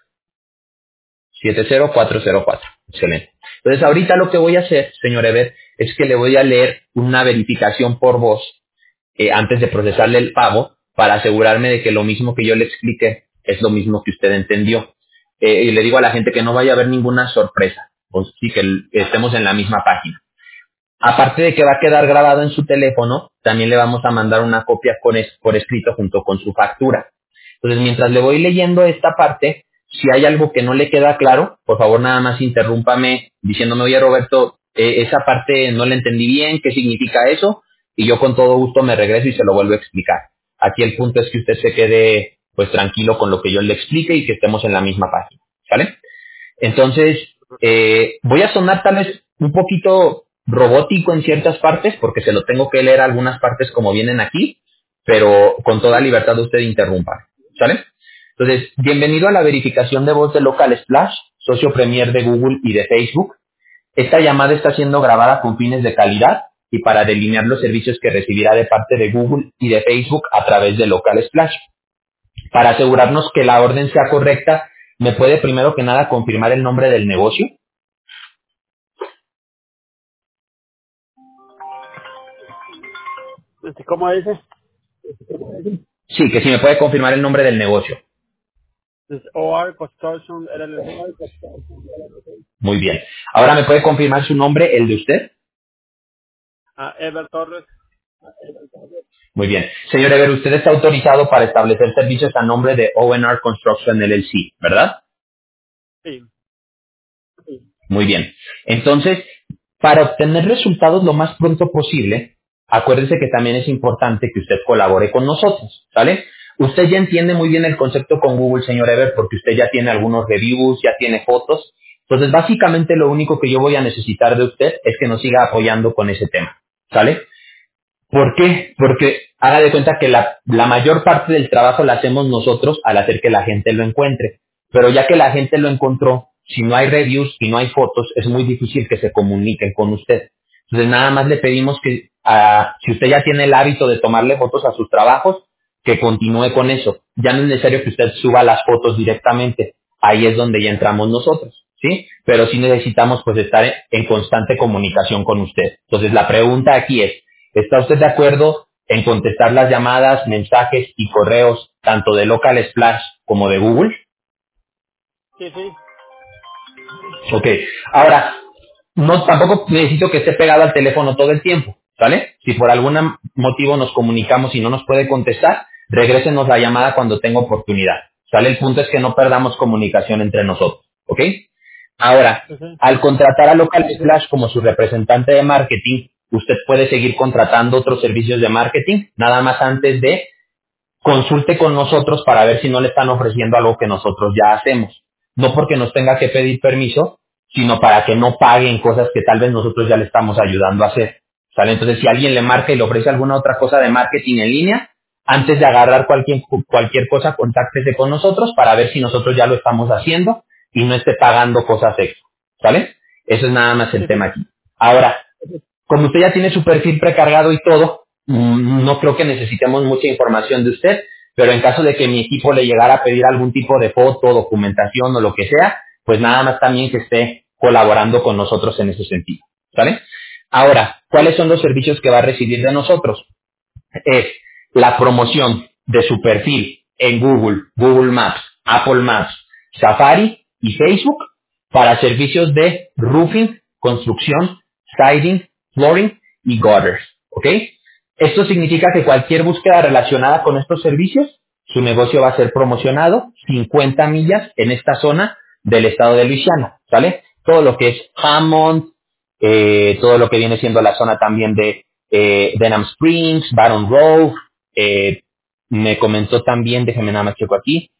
70404, excelente. Entonces ahorita lo que voy a hacer, señor Eber, es que le voy a leer una verificación por voz antes de procesarle el pago para asegurarme de que lo mismo que yo le expliqué es lo mismo que usted entendió. Y le digo a la gente que no vaya a haber ninguna sorpresa, o sí que estemos en la misma página. Aparte de que va a quedar grabado en su teléfono, también le vamos a mandar una copia por escrito junto con su factura. Entonces, mientras le voy leyendo esta parte, si hay algo que no le queda claro, por favor nada más interrúmpame diciéndome, oye Roberto, esa parte no la entendí bien, ¿qué significa eso? Y yo con todo gusto me regreso y se lo vuelvo a explicar. Aquí el punto es que usted se quede pues tranquilo con lo que yo le explique y que estemos en la misma página. ¿Sale? Entonces, voy a sonar tal vez un poquito robótico en ciertas partes, porque se lo tengo que leer algunas partes como vienen aquí, pero con toda libertad usted interrumpa. ¿Sale? Entonces, bienvenido a la verificación de voz de Local Splash, socio premier de Google y de Facebook. Esta llamada está siendo grabada con fines de calidad y para delinear los servicios que recibirá de parte de Google y de Facebook a través de Local Splash. Para asegurarnos que la orden sea correcta, ¿me puede primero que nada confirmar el nombre del negocio? ¿Cómo dice? Sí, que si me puede confirmar el nombre del negocio. Es OR Construction LLC. Muy bien. Ahora me puede confirmar su nombre, el de usted. Ever Torres. Muy bien. Señor Ever, usted está autorizado para establecer servicios a nombre de ONR Construction LLC, ¿verdad? Sí. Muy bien. Entonces, para obtener resultados lo más pronto posible, acuérdese que también es importante que usted colabore con nosotros, ¿sale? Usted ya entiende muy bien el concepto con Google, señor Ever, porque usted ya tiene algunos reviews, ya tiene fotos. Entonces, básicamente lo único que yo voy a necesitar de usted es que nos siga apoyando con ese tema, ¿sale? ¿Por qué? Porque haga de cuenta que la mayor parte del trabajo la hacemos nosotros al hacer que la gente lo encuentre. Pero ya que la gente lo encontró, si no hay reviews y no hay fotos, es muy difícil que se comuniquen con usted. Entonces nada más le pedimos que, si usted ya tiene el hábito de tomarle fotos a sus trabajos, que continúe con eso. Ya no es necesario que usted suba las fotos directamente. Ahí es donde ya entramos nosotros, ¿sí? Pero sí necesitamos pues estar en constante comunicación con usted. Entonces la pregunta aquí es, ¿está usted de acuerdo en contestar las llamadas, mensajes y correos tanto de Local Splash como de Google? Sí, sí. Ok. Ahora, no tampoco necesito que esté pegado al teléfono todo el tiempo, ¿vale? Si por algún motivo nos comunicamos y no nos puede contestar, regrésenos la llamada cuando tenga oportunidad, ¿sale? El punto es que no perdamos comunicación entre nosotros, ¿ok? Ahora, Sí, sí. al contratar a Local Splash como su representante de marketing, usted puede seguir contratando otros servicios de marketing, nada más antes de consulte con nosotros para ver si no le están ofreciendo algo que nosotros ya hacemos. No porque nos tenga que pedir permiso, sino para que no paguen cosas que tal vez nosotros ya le estamos ayudando a hacer. ¿Sale? Entonces, si alguien le marca y le ofrece alguna otra cosa de marketing en línea, antes de agarrar cualquier cosa, contáctese con nosotros para ver si nosotros ya lo estamos haciendo y no esté pagando cosas extra. ¿Sale? Eso es nada más Sí, el sí. tema aquí. Ahora, como usted ya tiene su perfil precargado y todo, no creo que necesitemos mucha información de usted, pero en caso de que mi equipo le llegara a pedir algún tipo de foto, documentación o lo que sea, pues nada más también que esté colaborando con nosotros en ese sentido. ¿Sale? Ahora, ¿cuáles son los servicios que va a recibir de nosotros? Es la promoción de su perfil en Google, Google Maps, Apple Maps, Safari y Facebook para servicios de roofing, construcción, siding, flooring y gutters. ¿Ok? Esto significa que cualquier búsqueda relacionada con estos servicios, su negocio va a ser promocionado 50 millas en esta zona del estado de Luisiana. ¿Sale? Todo lo que es Hammond, todo lo que viene siendo la zona también de Denham Springs, Baton Rouge, me comentó también, déjeme nada más checo aquí,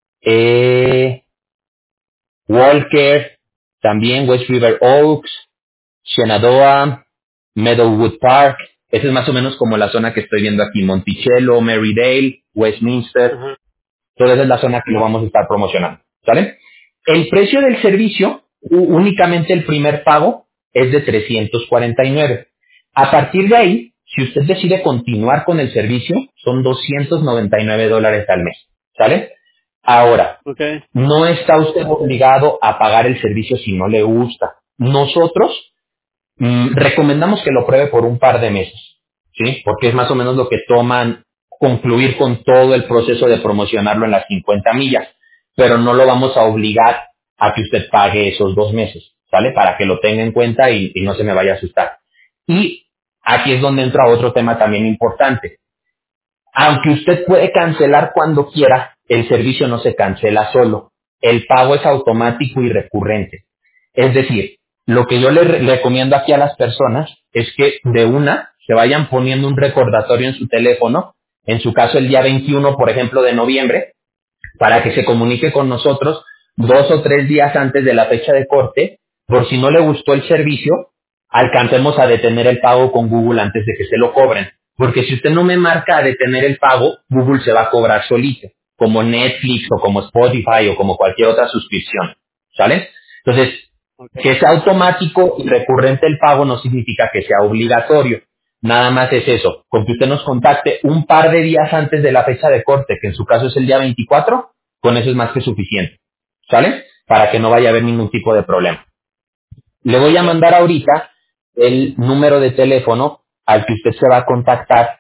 Walker, también West River Oaks, Shenandoah, Meadowwood Park, esa es más o menos como la zona que estoy viendo aquí, Monticello, Marydale, Westminster, Ajá. toda esa es la zona que lo vamos a estar promocionando, ¿sale? El precio del servicio, únicamente el primer pago, es de 349. A partir de ahí, si usted decide continuar con el servicio, son $299 al mes, ¿sale? Ahora, Okay. no está usted obligado a pagar el servicio si no le gusta. Nosotros recomendamos que lo pruebe por un par de meses, ¿sí? Porque es más o menos lo que toman concluir con todo el proceso de promocionarlo en las 50 millas, pero no lo vamos a obligar a que usted pague esos 2 meses, ¿sale? Para que lo tenga en cuenta y no se me vaya a asustar. Y aquí es donde entra otro tema también importante. Aunque usted puede cancelar cuando quiera, el servicio no se cancela solo. El pago es automático y recurrente. Es decir, lo que yo le recomiendo aquí a las personas es que de una se vayan poniendo un recordatorio en su teléfono, en su caso el día 21, por ejemplo, de noviembre, para que se comunique con nosotros 2 o 3 días antes de la fecha de corte, por si no le gustó el servicio, alcancemos a detener el pago con Google antes de que se lo cobren. Porque si usted no me marca a detener el pago, Google se va a cobrar solito, como Netflix o como Spotify o como cualquier otra suscripción. ¿Sale? Entonces, Okay. que sea automático y recurrente el pago no significa que sea obligatorio. Nada más es eso, con que usted nos contacte un par de días antes de la fecha de corte, que en su caso es el día 24, con eso es más que suficiente. ¿Sale? Para que no vaya a haber ningún tipo de problema. Le voy a Okay. mandar ahorita el número de teléfono al que usted se va a contactar,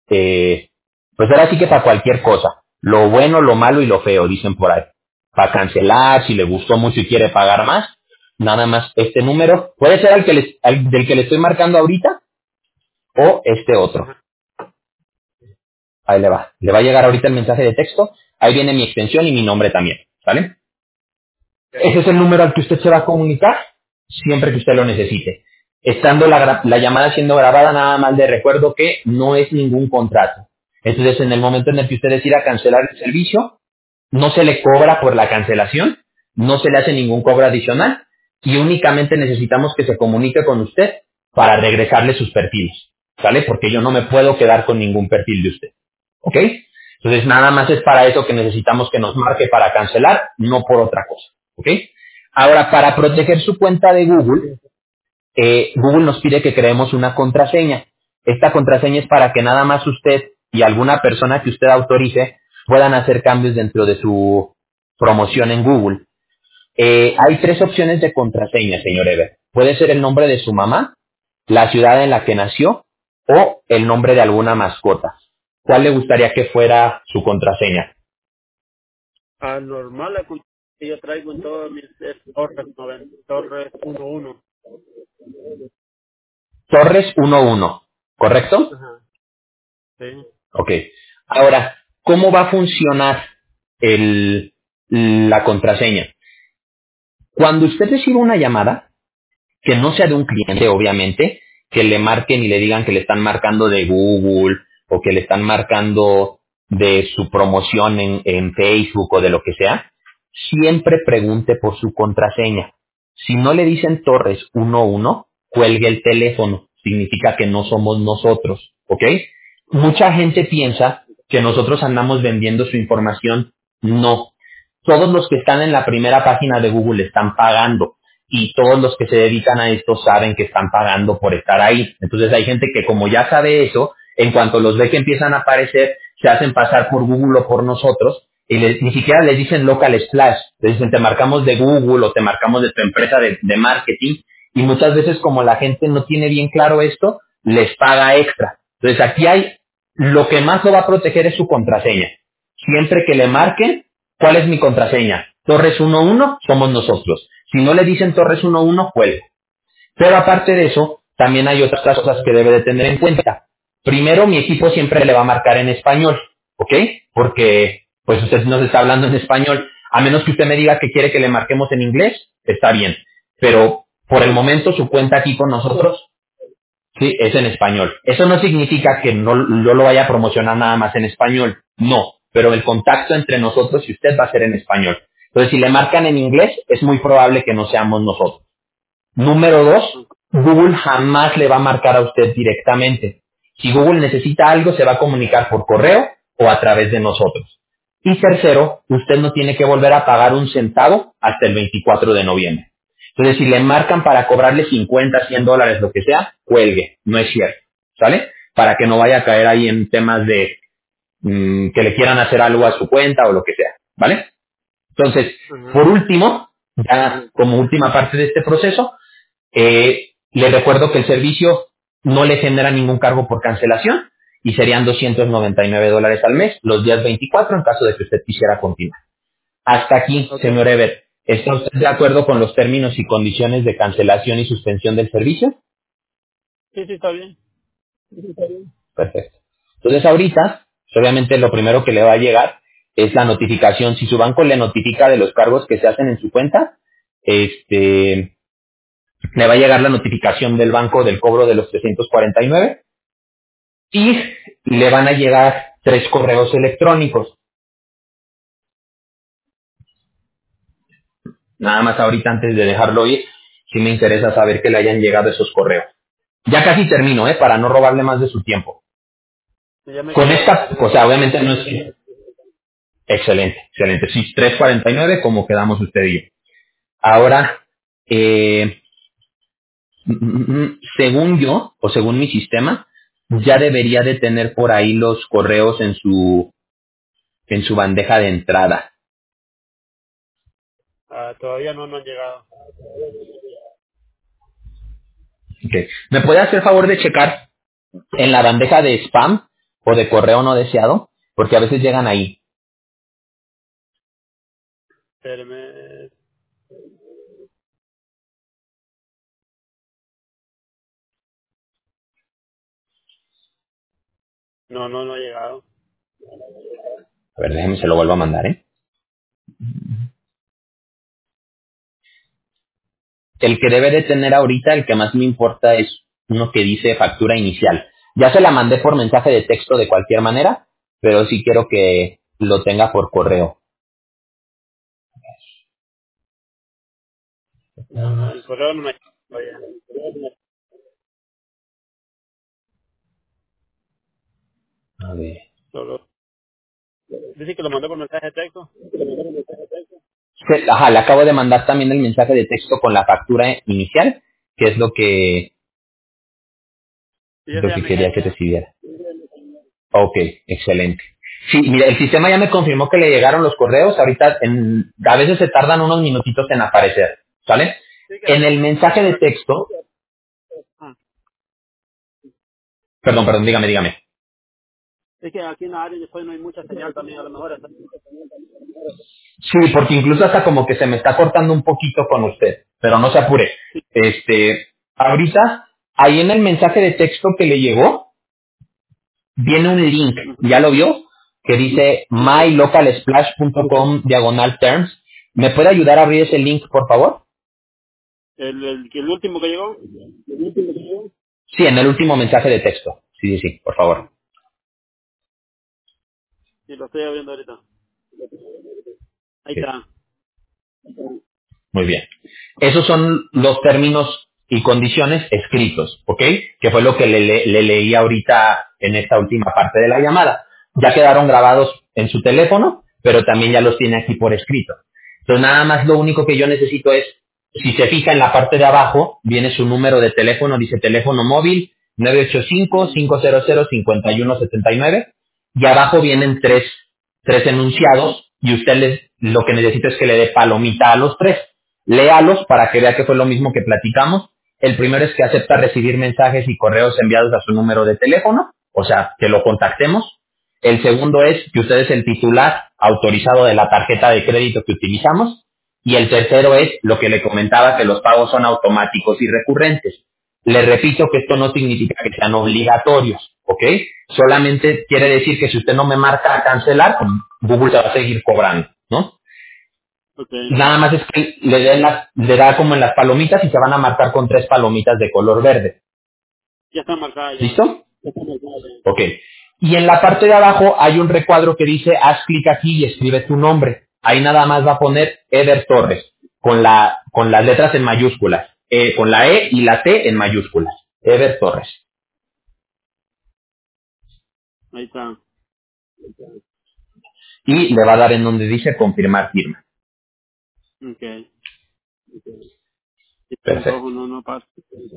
pues ahora sí que para cualquier cosa. Lo bueno, lo malo y lo feo, dicen por ahí. Para cancelar, si le gustó mucho y quiere pagar más, nada más este número. Puede ser del que le estoy marcando ahorita o este otro. Ajá. Ahí le va. Le va a llegar ahorita el mensaje de texto. Ahí viene mi extensión y mi nombre también. ¿Vale? Okay. Ese es el número al que usted se va a comunicar siempre que usted lo necesite. Estando la llamada siendo grabada, nada más le recuerdo que no es ningún contrato. Entonces, en el momento en el que usted decida cancelar el servicio, no se le cobra por la cancelación, no se le hace ningún cobro adicional y únicamente necesitamos que se comunique con usted para regresarle sus perfiles, ¿sale? Porque yo no me puedo quedar con ningún perfil de usted, ¿ok? Entonces nada más es para eso que necesitamos que nos marque para cancelar, no por otra cosa, ¿ok? Ahora, para proteger su cuenta de Google, Google nos pide que creemos una contraseña. Esta contraseña es para que nada más usted y alguna persona que usted autorice puedan hacer cambios dentro de su promoción en Google. Hay 3 opciones de contraseña, señor Ever. Puede ser el nombre de su mamá, la ciudad en la que nació o el nombre de alguna mascota. ¿Cuál le gustaría que fuera su contraseña? Normal la que yo traigo en todos mis Torres 90, Torres 11. Torres 11, ¿correcto? Ajá. Sí. Ok. Ahora, ¿cómo va a funcionar la contraseña? Cuando usted reciba una llamada, que no sea de un cliente, obviamente, que le marquen y le digan que le están marcando de Google o que le están marcando de su promoción en Facebook o de lo que sea, siempre pregunte por su contraseña. Si no le dicen Torres 11, cuelgue el teléfono. Significa que no somos nosotros, ¿ok? Mucha gente piensa que nosotros andamos vendiendo su información. No. Todos los que están en la primera página de Google están pagando. y todos los que se dedican a esto saben que están pagando por estar ahí. Entonces hay gente que como ya sabe eso, en cuanto los ve que empiezan a aparecer, se hacen pasar por Google o por nosotros y ni siquiera les dicen local splash, les dicen te marcamos de Google o te marcamos de tu empresa de marketing y muchas veces como la gente no tiene bien claro esto, les paga extra. Entonces aquí hay, lo que más lo va a proteger es su contraseña. Siempre que le marquen, ¿cuál es mi contraseña? Torres 11 somos nosotros. Si no le dicen Torres 11, cuelga. Pero aparte de eso, también hay otras cosas que debe de tener en cuenta. Primero, mi equipo siempre le va a marcar en español, ¿ok? Porque, pues usted nos está hablando en español. A menos que usted me diga que quiere que le marquemos en inglés, está bien. Pero, por el momento, su cuenta aquí con nosotros, sí, es en español. Eso no significa que no yo lo vaya a promocionar nada más en español. No. Pero el contacto entre nosotros y usted va a ser en español. Entonces, si le marcan en inglés, es muy probable que no seamos nosotros. Número dos, Google jamás le va a marcar a usted directamente. Si Google necesita algo, se va a comunicar por correo o a través de nosotros. Y tercero, usted no tiene que volver a pagar un centavo hasta el 24 de noviembre. Entonces, si le marcan para cobrarle 50, 100 dólares, lo que sea, cuelgue. No es cierto. ¿Sale? Para que no vaya a caer ahí en temas de que le quieran hacer algo a su cuenta o lo que sea. ¿Vale? Entonces, Ajá. por último, ya como última parte de este proceso, le recuerdo que el servicio no le genera ningún cargo por cancelación y serían 299 dólares al mes, los días 24 en caso de que usted quisiera continuar. Hasta aquí, Ok. señor Ever. ¿Está usted de acuerdo con los términos y condiciones de cancelación y suspensión del servicio? Sí, sí, está bien. Perfecto. Entonces ahorita, obviamente lo primero que le va a llegar es la notificación. Si su banco le notifica de los cargos que se hacen en su cuenta, le va a llegar la notificación del banco del cobro de los 349 y le van a llegar 3 correos electrónicos. Nada más ahorita antes de dejarlo ir, sí me interesa saber que le hayan llegado esos correos. Ya casi termino, para no robarle más de su tiempo. Ya me Con llegaron. esta, o sea, obviamente no es... Excelente, excelente. Sí, 349 como quedamos usted y yo. Ahora, según yo, o según mi sistema, ya debería de tener por ahí los correos en su bandeja de entrada. Ah, todavía no han llegado. Ok. ¿Me puede hacer favor de checar en la bandeja de spam o de correo no deseado? Porque a veces llegan ahí. Espéreme. No ha llegado. A ver, déjeme, se lo vuelvo a mandar, ¿eh? El que debe de tener ahorita, el que más me importa es uno que dice factura inicial. Ya se la mandé por mensaje de texto de cualquier manera, pero sí quiero que lo tenga por correo. No, el correo no me ha llegado todavía. A ver. Solo. Dice que lo mandó por mensaje de texto. Ajá, le acabo de mandar también el mensaje de texto con la factura inicial, que es Sí, ese lo ya que me quería llegó. que recibiera. Ok, excelente. Sí, mira, el sistema ya me confirmó que le llegaron los correos. Ahorita, a veces se tardan unos minutitos en aparecer, ¿sale? Sí, que En el mensaje de por aquí. texto, Ah, perdón, dígame. es que aquí en la área después no hay mucha señal también, a lo mejor. Sí, porque incluso hasta como que se me está cortando un poquito con usted, pero no se apure. Sí. Ahorita, ahí en el mensaje de texto que le llegó, viene un link, Ujú. ¿ya lo vio? Que dice Sí, sí. mylocalsplash.com/terms. ¿Me puede ayudar a abrir ese link, por favor? El último que llegó. Sí, en el último mensaje de texto. Sí, por favor. Sí, lo estoy abriendo ahorita. Ahí Sí, está. muy bien. Esos son los términos y condiciones escritos, ¿ok? Que fue lo que le leí ahorita en esta última parte de la llamada. Ya quedaron grabados en su teléfono, pero también ya los tiene aquí por escrito. Entonces nada más lo único que yo necesito es Si se fija en la parte de abajo, viene su número de teléfono, dice teléfono móvil 985-500-5179 y abajo vienen tres enunciados y usted lo que necesita es que le dé palomita a los tres. Léalos para que vea que fue lo mismo que platicamos. El primero es que acepta recibir mensajes y correos enviados a su número de teléfono, o sea, que lo contactemos. El segundo es que usted es el titular autorizado de la tarjeta de crédito que utilizamos. Y el tercero es lo que le comentaba, que los pagos son automáticos y recurrentes. Le repito que esto no significa que sean obligatorios, ¿ok? Solamente quiere decir que si usted no me marca a cancelar, Google te va a seguir cobrando, ¿no? Okay. Nada más es que le da como en las palomitas y se van a marcar con 3 palomitas de color verde. Ya está marcada ya. ¿Listo? Ok. Y en la parte de abajo hay un recuadro que dice, haz clic aquí y escribe tu nombre. Ahí nada más va a poner Eder Torres, con las letras en mayúsculas, con la E y la T en mayúsculas. Eder Torres. Ahí está. Y le va a dar en donde dice confirmar firma. Okay. Y en Perfecto. rojo no pasa.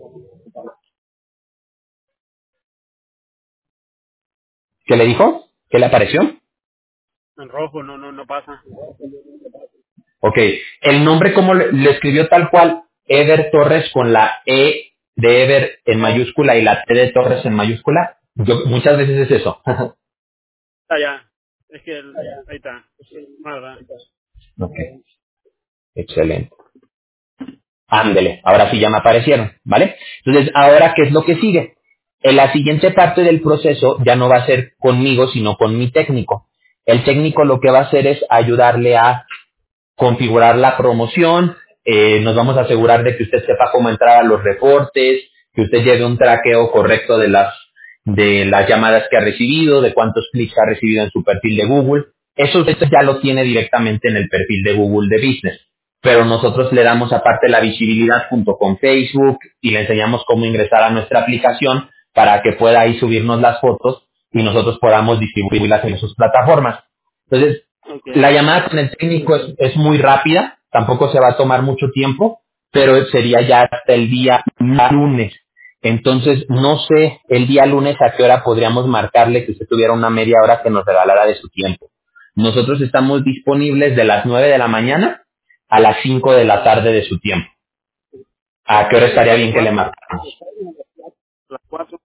¿Qué le dijo? ¿Qué le apareció? En rojo no pasa. Ok. El nombre, ¿cómo le escribió tal cual? Eder Torres con la E de Eder en mayúscula y la T de Torres en mayúscula. Muchas veces es eso. Está ya. Es que ahí está. Nada. Ok. Excelente. Ándele, ahora sí ya me aparecieron, ¿vale? Entonces, ahora, ¿qué es lo que sigue? En la siguiente parte del proceso ya no va a ser conmigo, sino con mi técnico. El técnico lo que va a hacer es ayudarle a configurar la promoción, nos vamos a asegurar de que usted sepa cómo entrar a los reportes, que usted lleve un traqueo correcto de las llamadas que ha recibido, de cuántos clics ha recibido en su perfil de Google. Eso usted ya lo tiene directamente en el perfil de Google de Business. Pero nosotros le damos aparte la visibilidad junto con Facebook y le enseñamos cómo ingresar a nuestra aplicación para que pueda ahí subirnos las fotos y nosotros podamos distribuirlas en sus plataformas. Entonces, la Okay. llamada con el técnico es muy rápida, tampoco se va a tomar mucho tiempo, pero sería ya hasta el día lunes. Entonces, no sé el día lunes a qué hora podríamos marcarle que usted tuviera una media hora que nos regalara de su tiempo. Nosotros estamos disponibles de las 9 de la mañana a las 5 de la tarde de su tiempo. ¿A qué hora estaría Las bien que le cuatro. marcamos? Las 4.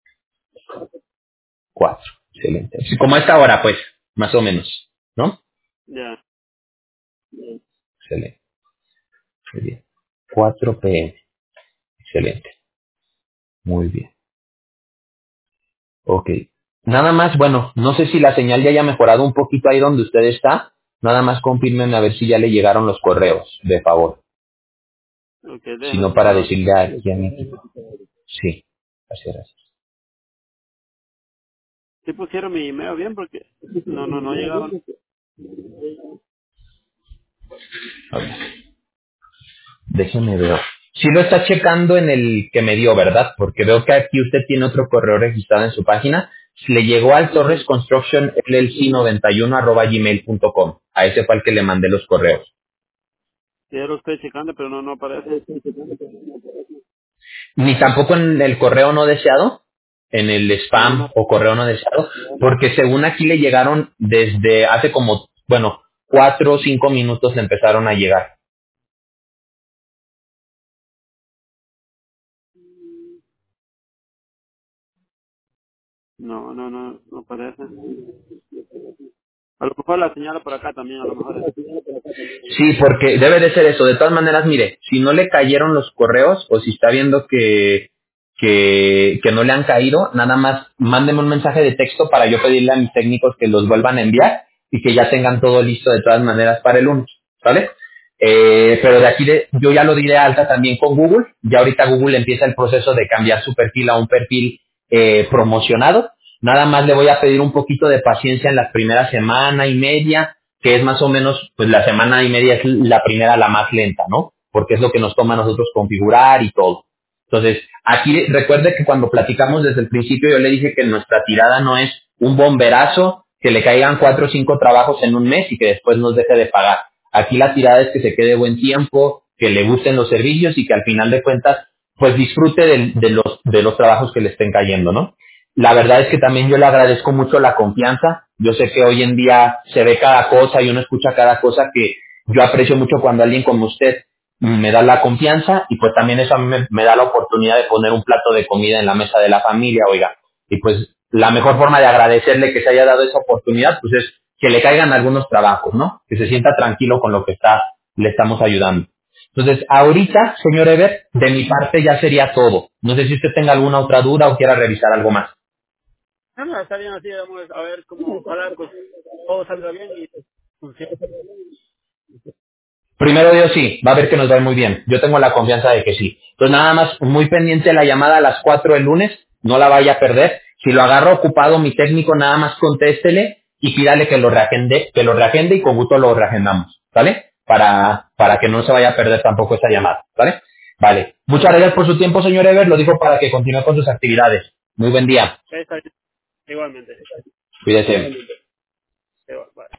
4. Excelente. Sí, como a esta hora, pues, más o menos, ¿no? Ya. Excelente. Muy bien. 4 p.m. Excelente. Muy bien. Ok. Nada más, bueno, no sé si la señal ya haya mejorado un poquito ahí donde usted está. Nada más confirmen a ver si ya le llegaron los correos, de favor. Okay, Si déjame no, para checarlo. decirle aquí a mi equipo. Sí. Gracias. Sí pusieron mi email bien porque no ha llegado. A ver, déjeme ver. Si lo está checando en el que me dio, ¿verdad? Porque veo que aquí usted tiene otro correo registrado en su página. Le llegó al Torres Construction LLC91@gmail.com. A ese fue el que le mandé los correos. Sí, ya lo estoy checando, pero no aparece. Ni tampoco en el correo no deseado, en el spam No. o correo no deseado, porque según aquí le llegaron desde hace como, bueno, 4 o 5 minutos le empezaron a llegar. No aparece. A lo mejor la señala por acá también, a lo mejor es. Sí, porque debe de ser eso. De todas maneras, mire, si no le cayeron los correos o si está viendo que no le han caído, nada más mándeme un mensaje de texto para yo pedirle a mis técnicos que los vuelvan a enviar y que ya tengan todo listo de todas maneras para el lunes, ¿vale? Pero de aquí yo ya lo di de alta también con Google. Ya ahorita Google empieza el proceso de cambiar su perfil a un perfil promocionado. Nada más le voy a pedir un poquito de paciencia en la primera semana y media, que es más o menos, pues la semana y media es la primera, la más lenta, ¿no? Porque es lo que nos toma a nosotros configurar y todo. Entonces, aquí recuerde que cuando platicamos desde el principio yo le dije que nuestra tirada no es un bomberazo, que le caigan 4 o 5 trabajos en un mes y que después nos deje de pagar. Aquí la tirada es que se quede buen tiempo, que le gusten los servicios y que al final de cuentas pues disfrute de los trabajos que le estén cayendo, ¿no? La verdad es que también yo le agradezco mucho la confianza. Yo sé que hoy en día se ve cada cosa y uno escucha cada cosa, que yo aprecio mucho cuando alguien como usted me da la confianza, y pues también eso a mí me da la oportunidad de poner un plato de comida en la mesa de la familia, oiga. Y pues la mejor forma de agradecerle que se haya dado esa oportunidad pues es que le caigan algunos trabajos, ¿no? Que se sienta tranquilo con lo que le estamos ayudando. Entonces, ahorita, señor Ever, de mi parte ya sería todo. No sé si usted tenga alguna otra duda o quiera revisar algo más. No, no, está bien así, vamos a ver cómo, ojalá pues todo salga bien y pues, funcione. Primero Dios sí, va a ver que nos va a ir muy bien. Yo tengo la confianza de que sí. Entonces nada más muy pendiente de la llamada a las 4 el lunes, no la vaya a perder. Si lo agarra ocupado mi técnico, nada más contéstele y pídale que lo reagende y con gusto lo reagendamos, ¿vale? Para que no se vaya a perder tampoco esa llamada, ¿vale? Vale. Muchas gracias por su tiempo, señor Ever, lo dijo para que continúe con sus actividades. Muy buen día. Está bien, igualmente. Cuídese.